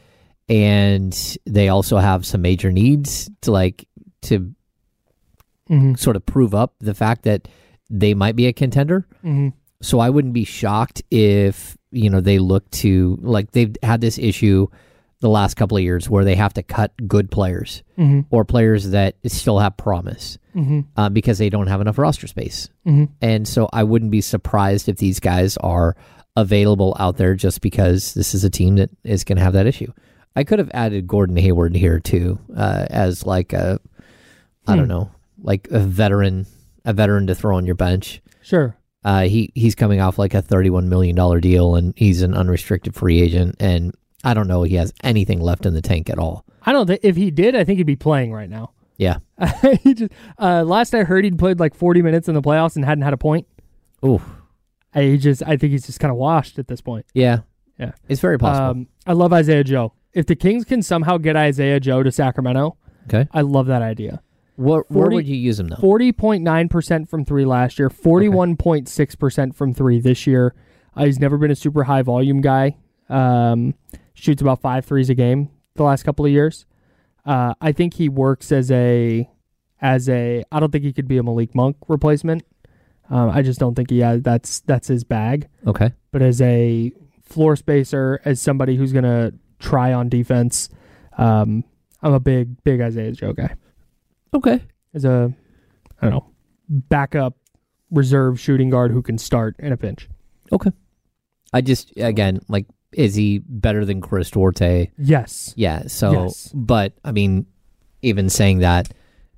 and they also have some major needs to like to mm-hmm. sort of prove up the fact that they might be a contender. Mm-hmm. So I wouldn't be shocked if, you know, they look to, like they've had this issue the last couple of years where they have to cut good players mm-hmm. or players that still have promise mm-hmm. uh, because they don't have enough roster space. Mm-hmm. And so I wouldn't be surprised if these guys are available out there just because this is a team that is going to have that issue. I could have added Gordon Hayward here too, uh, as like a, I hmm. don't know, like a veteran, a veteran to throw on your bench. Sure. Uh, he he's coming off like a thirty-one million dollars deal, and he's an unrestricted free agent, and I don't know he has anything left in the tank at all. I don't think if he did, I think he'd be playing right now. Yeah. he just uh, last I heard, he'd played like forty minutes in the playoffs and hadn't had a point. Ooh. I he just I think he's just kind of washed at this point. Yeah. Yeah. It's very possible. Um, I love Isaiah Joe. If the Kings can somehow get Isaiah Joe to Sacramento, okay, I love that idea. What, where would you use him though? forty point nine percent from three last year, forty-one point six percent from three this year. Uh, he's never been a super high volume guy. Um, shoots about five threes a game the last couple of years. Uh, I think he works as a, as a, I don't think he could be a Malik Monk replacement. Um, I just don't think he has, that's, that's his bag. Okay. But as a floor spacer, as somebody who's going to try on defense, um, I'm a big, big Isaiah Joe guy. Okay. As a, I don't know, backup reserve shooting guard who can start in a pinch. Okay. I just, again, like, is he better than Chris Duarte? Yes. Yeah. So, yes. But I mean, even saying that,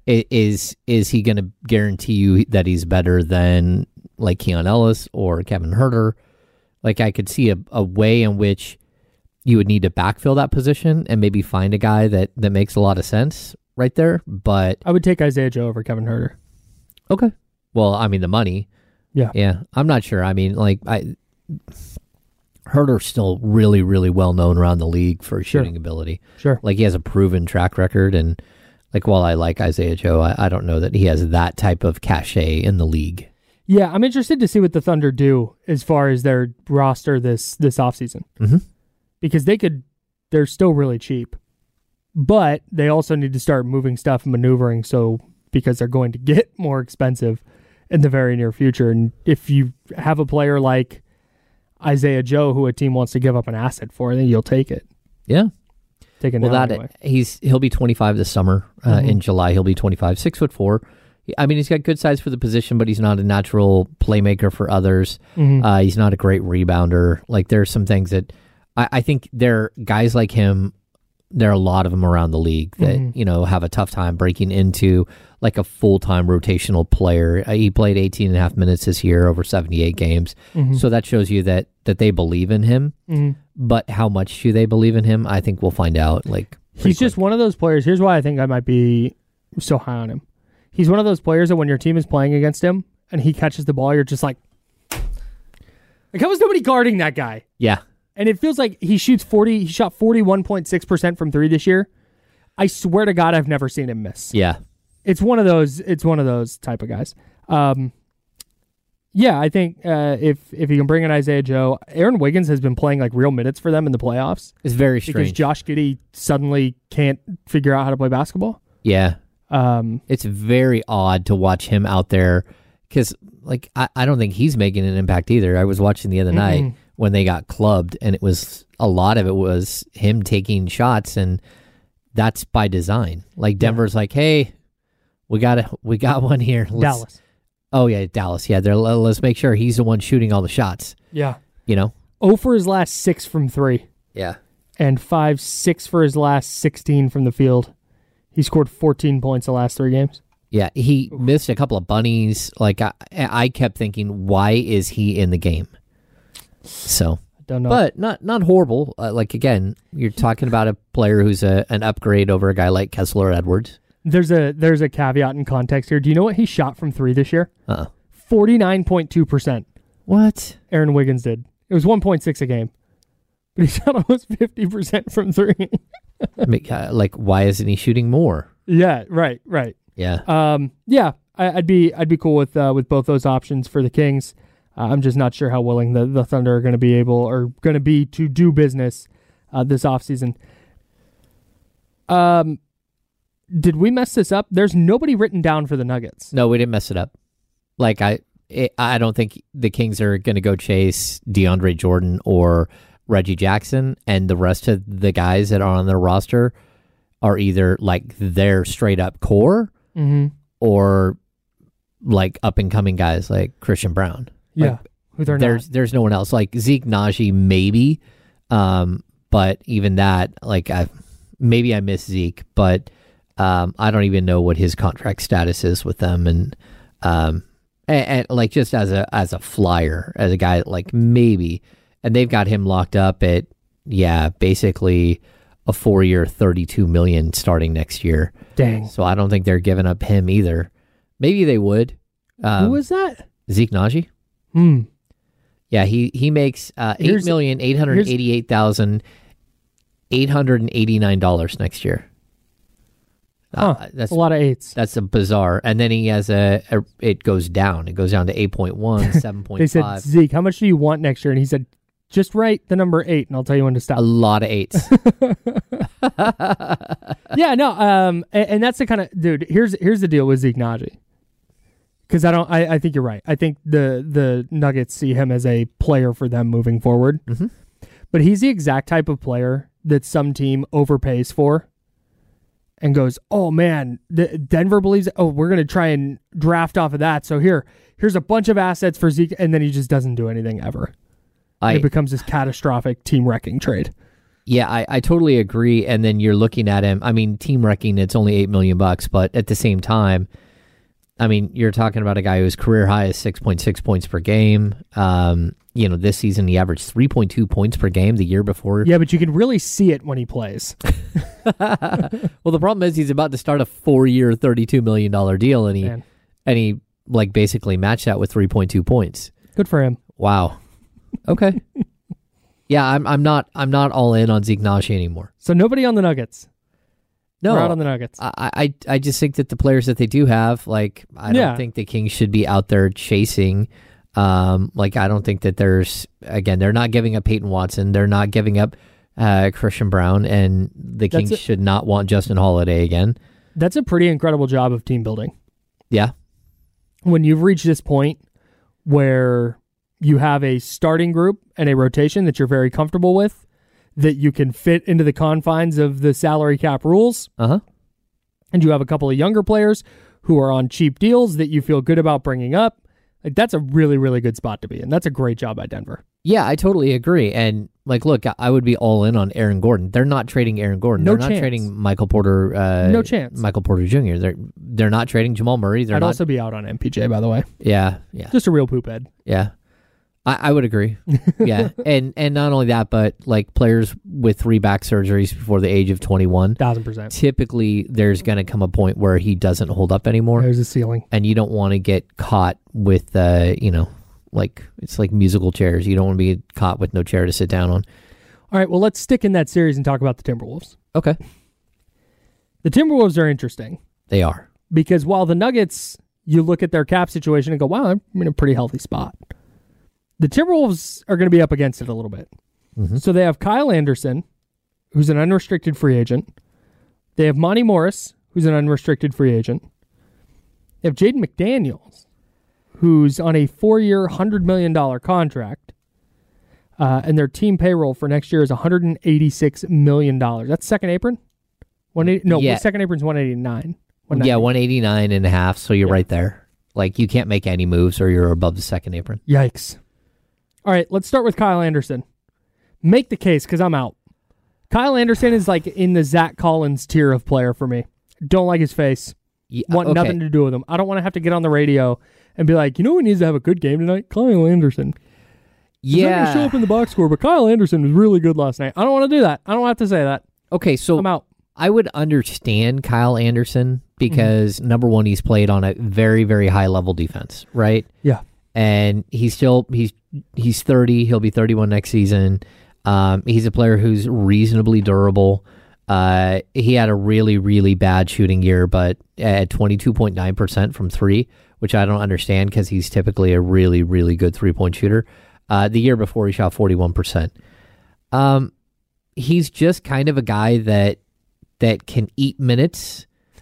is is he going to guarantee you that he's better than like Keon Ellis or Kevin Huerter? Like, I could see a, a way in which you would need to backfill that position and maybe find a guy that, that makes a lot of sense right there. But I would take Isaiah Joe over Kevin Huerter. Okay. Well, I mean, the money. Yeah. Yeah. I'm not sure. I mean, like, I Huerter's still really, really well known around the league for his Sure. shooting ability. Sure. Like, he has a proven track record, and like while I like Isaiah Joe, I, I don't know that he has that type of cachet in the league. Yeah, I'm interested to see what the Thunder do as far as their roster this this offseason. Mm-hmm. Because they could, they're still really cheap. But they also need to start moving stuff and maneuvering so because they're going to get more expensive in the very near future. And if you have a player like Isaiah Joe who a team wants to give up an asset for, then you'll take it. Yeah. Take it well, now that anyway. he's he'll be twenty-five this summer. Uh, Mm-hmm. In July, he'll be twenty-five, six foot four. I mean, he's got good size for the position, but he's not a natural playmaker for others. Mm-hmm. Uh, he's not a great rebounder. Like, there's some things that I, I think there are guys like him. There are a lot of them around the league that, Mm-hmm. you know, have a tough time breaking into like a full-time rotational player. Uh, he played eighteen and a half minutes this year over seventy-eight games. Mm-hmm. So that shows you that that they believe in him. Mm-hmm. But how much do they believe in him? I think we'll find out. Like, He's just one of those players. Here's why I think I might be so high on him. He's one of those players that when your team is playing against him and he catches the ball, you're just like, like how was nobody guarding that guy? Yeah. And it feels like he shoots forty. He shot forty-one point six percent from three this year. I swear to God, I've never seen him miss. Yeah. It's one of those. It's one of those type of guys. Um, yeah, I think uh, if if you can bring in Isaiah Joe, Aaron Wiggins has been playing like real minutes for them in the playoffs. It's very because strange. Josh Giddey suddenly can't figure out how to play basketball. Yeah. Um, It's very odd to watch him out there because, like, I, I don't think he's making an impact either. I was watching the other Mm-mm. night when they got clubbed, and it was a lot of it was him taking shots, and that's by design. Like, Denver's like, hey, we got a, we got one here. Let's, Dallas. Oh, yeah, Dallas. Yeah, they're, let's make sure he's the one shooting all the shots. Yeah. You know? oh for his last six from three. Yeah. And five six for his last sixteen from the field. He scored fourteen points the last three games. Yeah, he missed a couple of bunnies. Like, I, I kept thinking, why is he in the game? So, Don't know. but not not horrible. Uh, like, again, you're talking about a player who's a, an upgrade over a guy like Kessler Edwards. There's a there's a caveat in context here. Do you know what he shot from three this year? Uh-uh. forty-nine point two percent. What? Aaron Wiggins did. It was one point six a game. But he shot almost fifty percent from three. I mean, uh, like, why isn't he shooting more? Yeah, right, right. Yeah. Um, yeah, I, I'd be I'd be cool with uh, with both those options for the Kings. Uh, I'm just not sure how willing the, the Thunder are going to be able or going to be to do business uh, this offseason. Um, did we mess this up? There's nobody written down for the Nuggets. No, we didn't mess it up. Like, I it, I don't think the Kings are going to go chase DeAndre Jordan or Reggie Jackson, and the rest of the guys that are on their roster are either like their straight up core Mm-hmm. or like up and coming guys like Christian Brown. Yeah, Like, who they're there's not. there's no one else like Zeke Naji maybe, um, but even that, like, I maybe I miss Zeke, but um, I don't even know what his contract status is with them, and um, and, and like just as a as a flyer, as a guy like maybe, and they've got him locked up at yeah basically a four year thirty-two million starting next year. Dang. So I don't think they're giving up him either. Maybe they would. Um, Who was that? Zeke Naji? Hmm. Yeah, he he makes uh, eight Here's- million eight hundred eighty eight thousand eight hundred and eighty nine dollars next year. Huh. Uh, that's a lot of eights. That's a bizarre. And then he has a, a it goes down. It goes down to eight point one, seven point They said, five. Zeke, how much do you want next year? And he said, just write the number eight, and I'll tell you when to stop. A lot of eights. Yeah, no, um, and, and that's the kind of dude. Here's here's the deal with Zeke Naji, because I don't. I, I think you're right. I think the the Nuggets see him as a player for them moving forward. Mhm. But he's the exact type of player that some team overpays for, and goes, "Oh man, the, Denver believes. Oh, we're gonna try and draft off of that. So here, here's a bunch of assets for Zeke, and then he just doesn't do anything ever. I, It becomes this catastrophic team wrecking trade." Yeah, I, I totally agree. And then you're looking at him. I mean, team wrecking, it's only eight million bucks, but at the same time, I mean, you're talking about a guy whose career high is six point six points per game. Um, you know, this season he averaged three point two points per game. The year before, Yeah, but you can really see it when he plays. well, the problem is he's about to start a four-year, thirty-two million dollar deal, and he Man. and he like basically matched that with three point two points. Good for him. Wow. Okay. Yeah, I'm I'm not I'm not all in on Zeke Naji anymore. So nobody on the Nuggets. No, We're out on the Nuggets. I, I I just think that the players that they do have, like, I Yeah. don't think the Kings should be out there chasing. Um, like, I don't think that there's, again, they're not giving up Peyton Watson. They're not giving up uh, Christian Brown, and the That's Kings a- should not want Justin Holiday again. That's a pretty incredible job of team building. Yeah. When you've reached this point where you have a starting group and a rotation that you're very comfortable with, that you can fit into the confines of the salary cap rules, Uh-huh. and you have a couple of younger players who are on cheap deals that you feel good about bringing up, like that's a really, really good spot to be in. That's a great job by Denver. Yeah, I totally agree. And, like, look, I- I would be all in on Aaron Gordon. They're not trading Aaron Gordon. No they're not chance. trading Michael Porter. Uh, No chance. Michael Porter Junior They're they're not trading Jamal Murray. They're I'd not. also be out on M P J, by the way. Yeah, yeah, Just a real poop head. yeah. I, I would agree. Yeah, and and not only that, but like players with three back surgeries before the age of twenty-one, Thousand percent. typically there's going to come a point where he doesn't hold up anymore, There's a ceiling. and you don't want to get caught with, uh, you know, like it's like musical chairs. You don't want to be caught with no chair to sit down on. All right, well, let's stick in that series and talk about the Timberwolves. Okay, The Timberwolves are interesting they are. because while the Nuggets, you look at their cap situation and go, wow, I'm in a pretty healthy spot. The Timberwolves are going to be up against it a little bit. Mhm. So they have Kyle Anderson, who's an unrestricted free agent. They have Monty Morris, who's an unrestricted free agent. They have Jaden McDaniels, who's on a four-year, one hundred million dollars contract. Uh, and their team payroll for next year is one hundred eighty-six million dollars. That's second apron? one eighty No, Yeah. second apron's one eighty-nine. Yeah, one eighty-nine and a half, so you're Yeah. right there. Like, you can't make any moves or you're above the second apron. Yikes. All right, let's start with Kyle Anderson. Make the case, because I'm out. Kyle Anderson is like in the Zach Collins tier of player for me. Don't like his face. Yeah, Want okay. nothing to do with him. I don't want to have to get on the radio and be like, you know who needs to have a good game tonight? Kyle Anderson. He's not going to show Yeah. up in the box score, but Kyle Anderson was really good last night. I don't want to do that. I don't have to say that. Okay, so I'm out. I would understand Kyle Anderson because, number one, he's played on a very, very high level defense, right? Yeah. And he's still he's he's thirty. He'll be thirty-one next season. Um, he's a player who's reasonably durable. Uh, he had a really, really bad shooting year, but at twenty-two point nine percent from three, which I don't understand because he's typically a really, really good three-point shooter. Uh, the year before, he shot forty-one percent. Um, he's just kind of a guy that that can eat minutes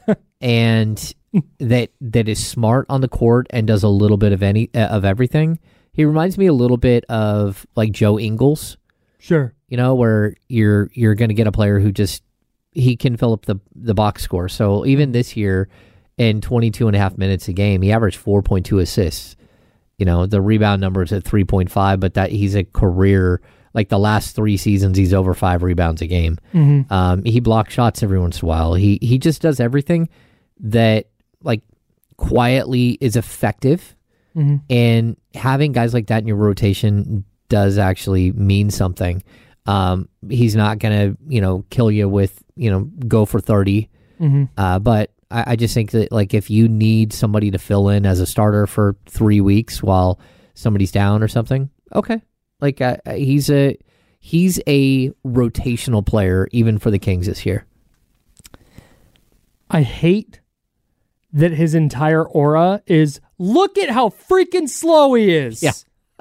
and that that is smart on the court and does a little bit of any uh, of everything. He reminds me a little bit of like Joe Ingles, Sure. you know, where you're you're going to get a player who just he can fill up the the box score. So even this year, in twenty-two and a half minutes a game, he averaged four point two assists. You know, the rebound number is at three point five, but that he's a career, like the last three seasons, he's over five rebounds a game. Mm-hmm. Um, he blocks shots every once in a while. He he just does everything that like quietly is effective. Mm-hmm. And having guys like that in your rotation does actually mean something. Um, he's not gonna, you know, kill you with, you know, go for thirty. Mm-hmm. Uh, but I, I just think that like if you need somebody to fill in as a starter for three weeks while somebody's down or something, okay. Like uh, he's a he's a rotational player even for the Kings this year. I hate that his entire aura is, look at how freaking slow he is. Yeah.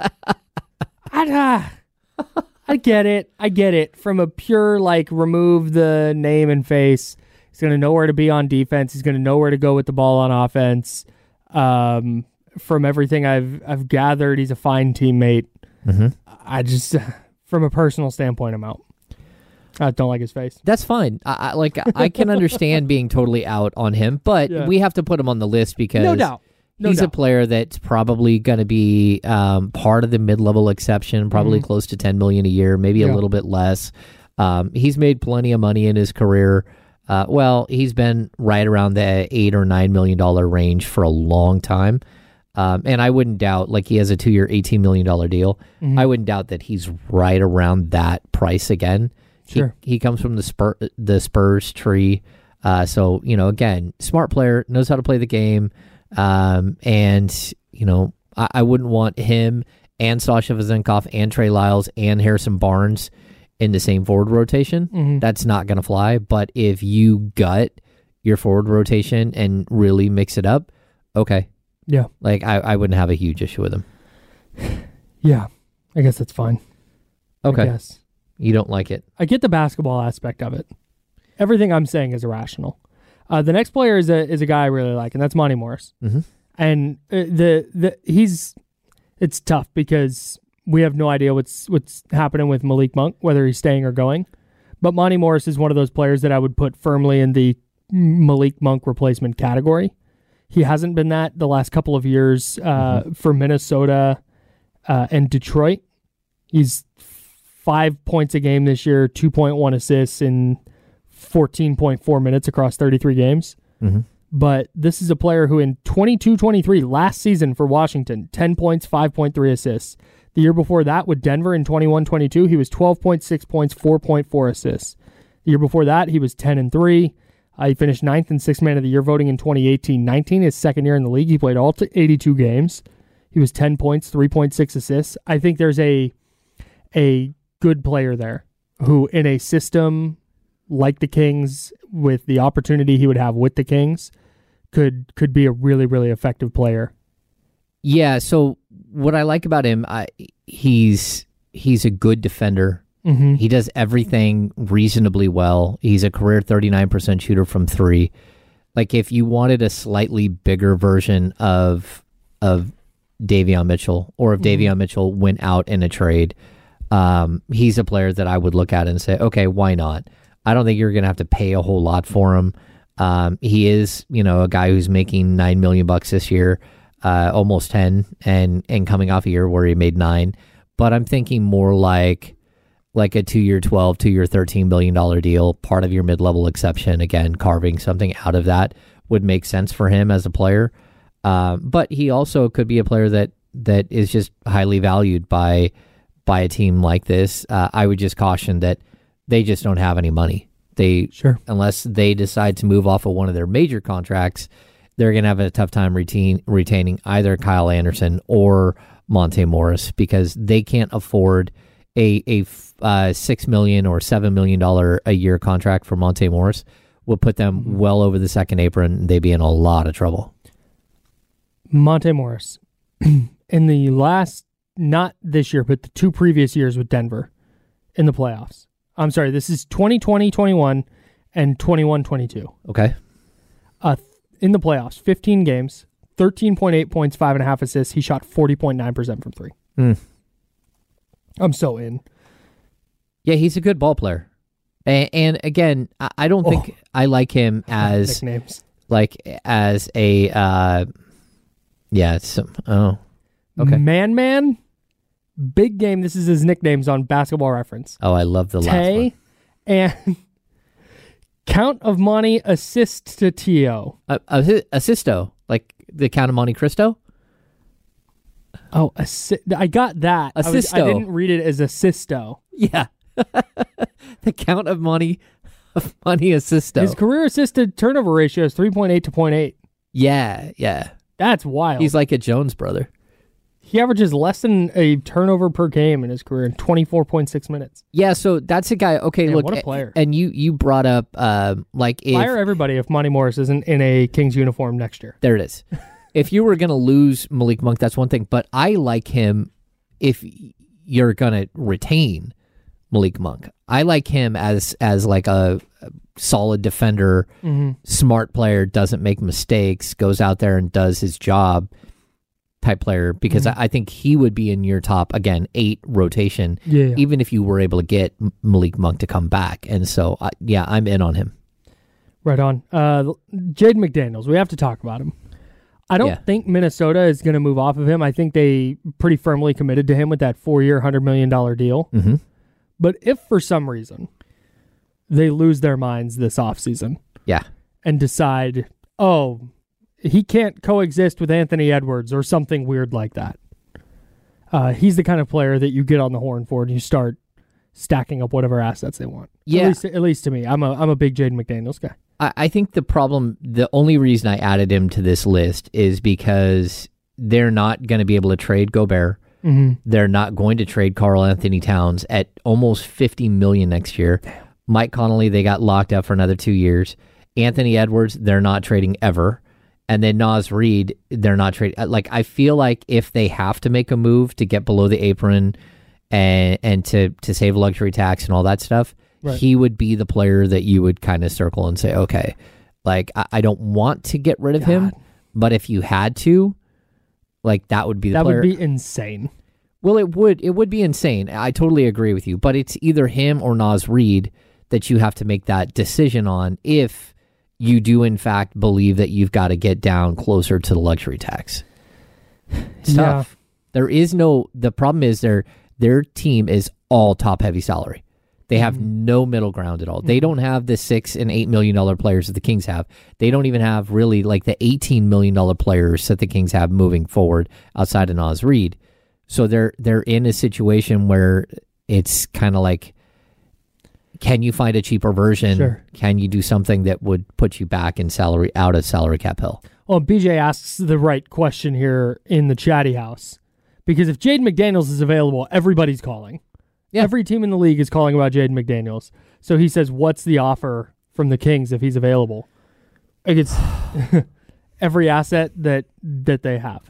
I, uh, I get it. I get it. From a pure, like, remove the name and face. He's going to know where to be on defense. He's going to know where to go with the ball on offense. Um, from everything I've I've gathered, he's a fine teammate. Mm-hmm. I just, from a personal standpoint, I'm out. I don't like his face. That's fine. I, I like I can understand being totally out on him, but Yeah. we have to put him on the list because No doubt. No he's doubt. a player that's probably going to be um, part of the mid-level exception, probably Mhm. close to ten million dollars a year, maybe Yeah. a little bit less. Um, he's made plenty of money in his career. Uh, well, he's been right around the eight or nine million dollar range for a long time, um, and I wouldn't doubt. Like he has a two-year, eighteen million dollar deal. Mhm. I wouldn't doubt that he's right around that price again. Sure. He, he comes from the Spur, the Spurs tree. Uh, so, you know, again, smart player, knows how to play the game. Um, and, you know, I, I wouldn't want him and Sasha Vezenkov and Trey Lyles and Harrison Barnes in the same forward rotation, Mhm. that's not going to fly. But if you gut your forward rotation and really mix it up, okay. Yeah. Like, I, I wouldn't have a huge issue with him. Yeah. I guess that's fine. Okay. I guess. You don't like it. I get the basketball aspect of it. Everything I'm saying is irrational. Uh, the next player is a is a guy I really like, and that's Monty Morris. Mm-hmm. And uh, the the he's it's tough because we have no idea what's what's happening with Malik Monk, whether he's staying or going. But Monty Morris is one of those players that I would put firmly in the Malik Monk replacement category. He hasn't been that the last couple of years uh, mm-hmm. for Minnesota uh, and Detroit. He's five points a game this year, two point one assists in fourteen point four minutes across thirty-three games. Mm-hmm. But this is a player who in twenty-two twenty-three, last season for Washington, ten points, five point three assists. The year before that with Denver in twenty-one twenty-two, he was twelve point six points, four point four assists. The year before that, he was ten and three. Uh, he finished ninth and sixth man of the year voting in twenty eighteen nineteen, his second year in the league. He played all to eighty-two games. He was ten points, three point six assists. I think there's a a good player there who, in a system like the Kings, with the opportunity he would have with the Kings, could could be a really, really effective player. Yeah, so what I like about him, I, he's he's a good defender. Mm-hmm. He does everything reasonably well. He's a career thirty-nine percent shooter from three. Like, if you wanted a slightly bigger version of of Davion Mitchell, or if mm-hmm. Davion Mitchell went out in a trade, um, he's a player that I would look at and say, okay, why not? I don't think you're going to have to pay a whole lot for him. Um, he is, you know, a guy who's making nine million bucks this year, uh, almost ten, and and coming off a year where he made nine. But I'm thinking more like like a two-year twelve, two-year thirteen billion dollars deal, part of your mid-level exception. Again, carving something out of that would make sense for him as a player. Um, but he also could be a player that that is just highly valued by by a team like this. Uh, I would just caution that they just don't have any money. They sure unless they decide to move off of one of their major contracts, they're going to have a tough time retain, retaining either Kyle Anderson or Monte Morris, because they can't afford a a uh, six million or seven million dollar a year contract for Monte Morris. Will put them well over the second apron. They'd be in a lot of trouble. Monte Morris, in the last, not this year, but the two previous years with Denver in the playoffs. I'm sorry, this is twenty twenty twenty-one and twenty-one twenty-two. Okay. Uh, in the playoffs, fifteen games, thirteen point eight points, five and a half assists. He shot forty point nine percent from three. Mm. I'm so in. Yeah, he's a good ball player. And, and again, I, I don't think oh. I like him as nicknames. Like as a uh, yeah. It's, oh, okay. Man, man. Big game. This is his nicknames on Basketball Reference. Oh, I love the last Tay one. And Count of Monte assist to Tio. Uh, assi- assisto, like the Count of Monte Cristo. Oh, assi- I got that. I, was, I didn't read it as assisto. Yeah, the Count of Monte of Monte Assisto. His career assisted turnover ratio is three point eight to point eight. Yeah, yeah. That's wild. He's like a Jones brother. He averages less than a turnover per game in his career in twenty-four point six minutes. Yeah, so that's a guy. Okay, Man, look, what a player. And you you brought up uh, like if, fire everybody if Monty Morris isn't in a Kings uniform next year. There it is. If you were going to lose Malik Monk, that's one thing. But I like him if you're going to retain Malik Monk. I like him as as like a, a solid defender, mm-hmm. smart player, doesn't make mistakes, goes out there and does his job type player, because mm-hmm. I, I think he would be in your top, again, eight rotation, yeah, yeah. even if you were able to get Malik Monk to come back. And so, I, yeah, I'm in on him. Right on. Uh, Jaden McDaniels, we have to talk about him. I don't yeah. think Minnesota is going to move off of him. I think they pretty firmly committed to him with that four-year, one hundred million dollars deal. Mm-hmm. But if for some reason they lose their minds this offseason yeah. and decide, oh, he can't coexist with Anthony Edwards or something weird like that, uh, he's the kind of player that you get on the horn for and you start stacking up whatever assets they want. Yeah. At least, at least to me. I'm a, I'm a big Jaden McDaniels guy. I, I think the problem, the only reason I added him to this list is because they're not going to be able to trade Gobert. Mm-hmm. They're not going to trade Karl Anthony Towns at almost fifty million dollars next year. Damn. Mike Conley, they got locked up for another two years. Anthony Edwards, they're not trading ever. And then Naz Reid, they're not trading. Like, I feel like if they have to make a move to get below the apron and and to, to save luxury tax and all that stuff, right. he would be the player that you would kind of circle and say, okay, like, I, I don't want to get rid of God. him, but if you had to, like, that would be the that player. That would be insane. Well, it would it would be insane. I totally agree with you. But it's either him or Naz Reid that you have to make that decision on if you do, in fact, believe that you've got to get down closer to the luxury tax. It's yeah. tough. There is no... The problem is their their team is all top-heavy salary. They have mm-hmm. no middle ground at all. Mm-hmm. They don't have the six and eight million dollar players that the Kings have. They don't even have really like the eighteen million dollar players that the Kings have moving forward outside of Naz Reid. So they're they're in a situation where it's kind of like, can you find a cheaper version? Sure. Can you do something that would put you back in salary out of salary cap hill? Well, B J asks the right question here in the chatty house, because if Jaden McDaniels is available, everybody's calling. Yeah. Every team in the league is calling about Jaden McDaniels. So he says, what's the offer from the Kings if he's available? Like, it's every asset that that they have.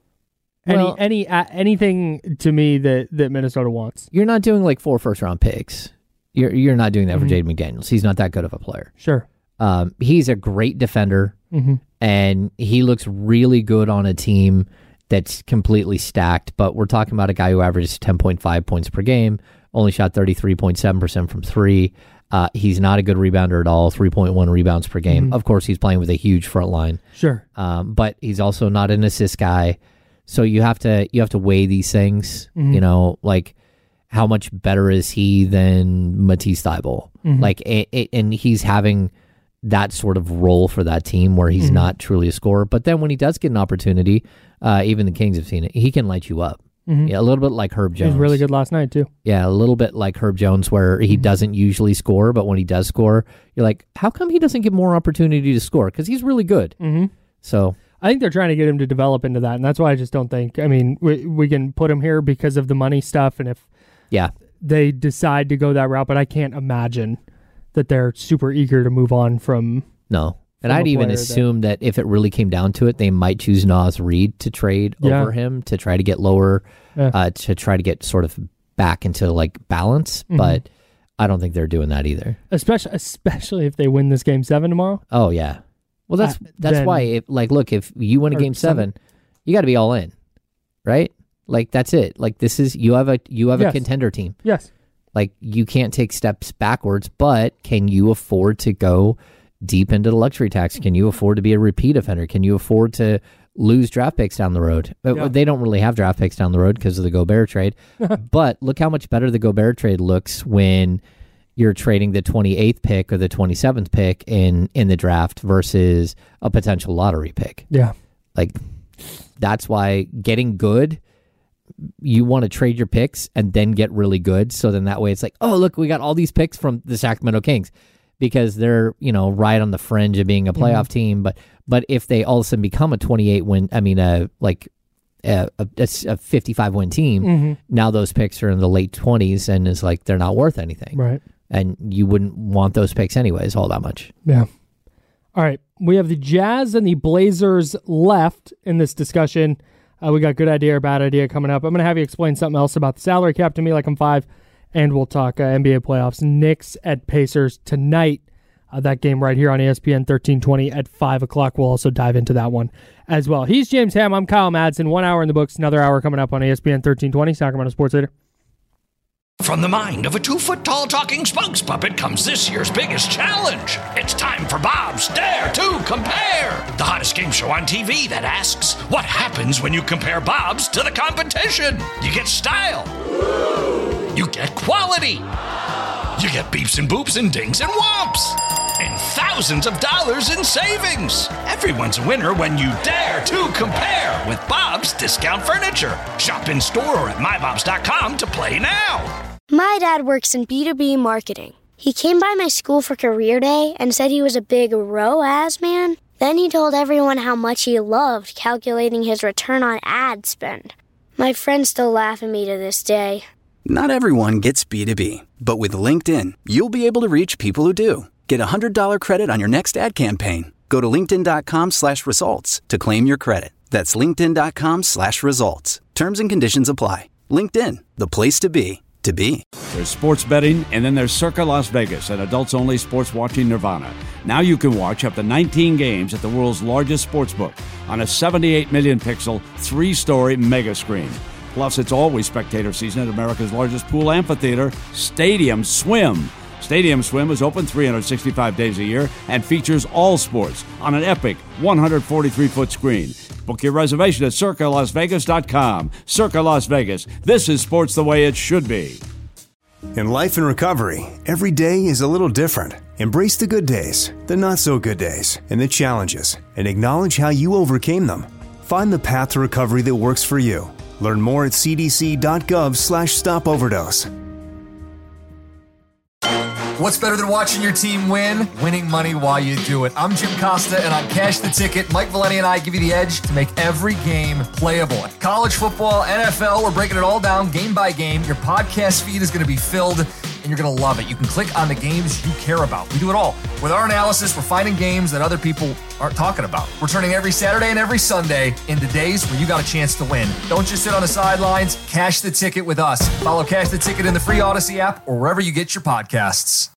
Well, any any uh, anything to me that, that Minnesota wants. You're not doing like four first round picks. You're you're not doing that for mm-hmm. Jaden McDaniels. He's not that good of a player. Sure. Um, he's a great defender, mm-hmm. and he looks really good on a team that's completely stacked. But we're talking about a guy who averages ten point five points per game, only shot thirty-three point seven percent from three. Uh, he's not a good rebounder at all, three point one rebounds per game. Mm-hmm. Of course, he's playing with a huge front line. Sure. Um, but he's also not an assist guy. So you have to you have to weigh these things, mm-hmm. you know, like how much better is he than Matisse Thybulle? Mm-hmm. Like, it, it, and he's having that sort of role for that team where he's mm-hmm. not truly a scorer. But then when he does get an opportunity, uh, even the Kings have seen it, he can light you up. Mm-hmm. Yeah, a little bit like Herb Jones. He was really good last night too. Yeah, a little bit like Herb Jones, where he mm-hmm. doesn't usually score, but when he does score, you're like, how come he doesn't get more opportunity to score? Because he's really good. Mm-hmm. So I think they're trying to get him to develop into that, and that's why I just don't think. I mean, we we can put him here because of the money stuff, and if yeah, they decide to go that route, but I can't imagine that they're super eager to move on from. No, and I'd even assume that, that if it really came down to it, they might choose Naz Reid to trade yeah. over him to try to get lower, yeah. uh, to try to get sort of back into like balance. Mm-hmm. But I don't think they're doing that either. Especially, especially if they win this game seven tomorrow. Oh yeah. Well, that's uh, that's then, why. If, like, look, if you win a game seven, seven you got to be all in, right? Like, that's it. Like, this is you have a you have yes. a contender team. Yes. Like, you can't take steps backwards, but can you afford to go deep into the luxury tax? Can you afford to be a repeat offender? Can you afford to lose draft picks down the road? Yeah. They don't really have draft picks down the road because of the Gobert trade, but look how much better the Gobert trade looks when you're trading the twenty-eighth pick or the twenty-seventh pick in, in the draft versus a potential lottery pick. Yeah. Like, that's why getting good, you want to trade your picks and then get really good. So then that way it's like, oh, look, we got all these picks from the Sacramento Kings because they're, you know, right on the fringe of being a playoff mm-hmm. team. But but if they all of a sudden become a twenty-eight win, I mean, uh, like a, a, a fifty-five win team, mm-hmm. now those picks are in the late twenties and it's like they're not worth anything. Right. And you wouldn't want those picks anyways all that much. Yeah. All right. We have the Jazz and the Blazers left in this discussion. Uh, we got good idea or bad idea coming up. I'm going to have you explain something else about the salary cap to me like I'm five, and we'll talk uh, N B A playoffs. Knicks at Pacers tonight. Uh, that game right here on E S P N thirteen twenty at five o'clock. We'll also dive into that one as well. He's James Ham. I'm Kyle Madsen. One hour in the books. Another hour coming up on E S P N thirteen twenty. Sacramento Sports Leader. From the mind of a two-foot-tall talking spokes puppet comes this year's biggest challenge. It's time for Bob's Dare to Compare, the hottest game show on T V that asks, what happens when you compare Bob's to the competition? You get style. You get quality. You get beeps and boops and dings and whomps. And thousands of dollars in savings. Everyone's a winner when you dare to compare with Bob's Discount Furniture. Shop in store or at my bobs dot com to play now. My dad works in B two B marketing. He came by my school for career day and said he was a big R O A S man. Then he told everyone how much he loved calculating his return on ad spend. My friends still laugh at me to this day. Not everyone gets B two B, but with LinkedIn, you'll be able to reach people who do. Get a one hundred dollars credit on your next ad campaign. Go to linkedin.com slash results to claim your credit. That's linkedin.com slash results. Terms and conditions apply. LinkedIn, the place to be, to be. There's sports betting, and then there's Circa Las Vegas, an adults-only sports watching nirvana. Now you can watch up to nineteen games at the world's largest sportsbook on a seventy-eight million pixel, three-story mega screen. Plus, it's always spectator season at America's largest pool amphitheater, Stadium Swim. Stadium Swim is open three hundred sixty-five days a year and features all sports on an epic one hundred forty-three foot screen. Book your reservation at circa las vegas dot com. Circa Las Vegas. This is sports the way it should be. In life and recovery, every day is a little different. Embrace the good days, the not-so-good days, and the challenges, and acknowledge how you overcame them. Find the path to recovery that works for you. Learn more at c d c dot gov slash stop overdose. What's better than watching your team win? Winning money while you do it. I'm Jim Costa, and on Cash the Ticket, Mike Valeni and I give you the edge to make every game playable. College football, N F L, we're breaking it all down game by game. Your podcast feed is going to be filled, and you're going to love it. You can click on the games you care about. We do it all. With our analysis, we're finding games that other people aren't talking about. We're turning every Saturday and every Sunday into days where you got a chance to win. Don't just sit on the sidelines. Cash the Ticket with us. Follow Cash the Ticket in the free Odyssey app or wherever you get your podcasts.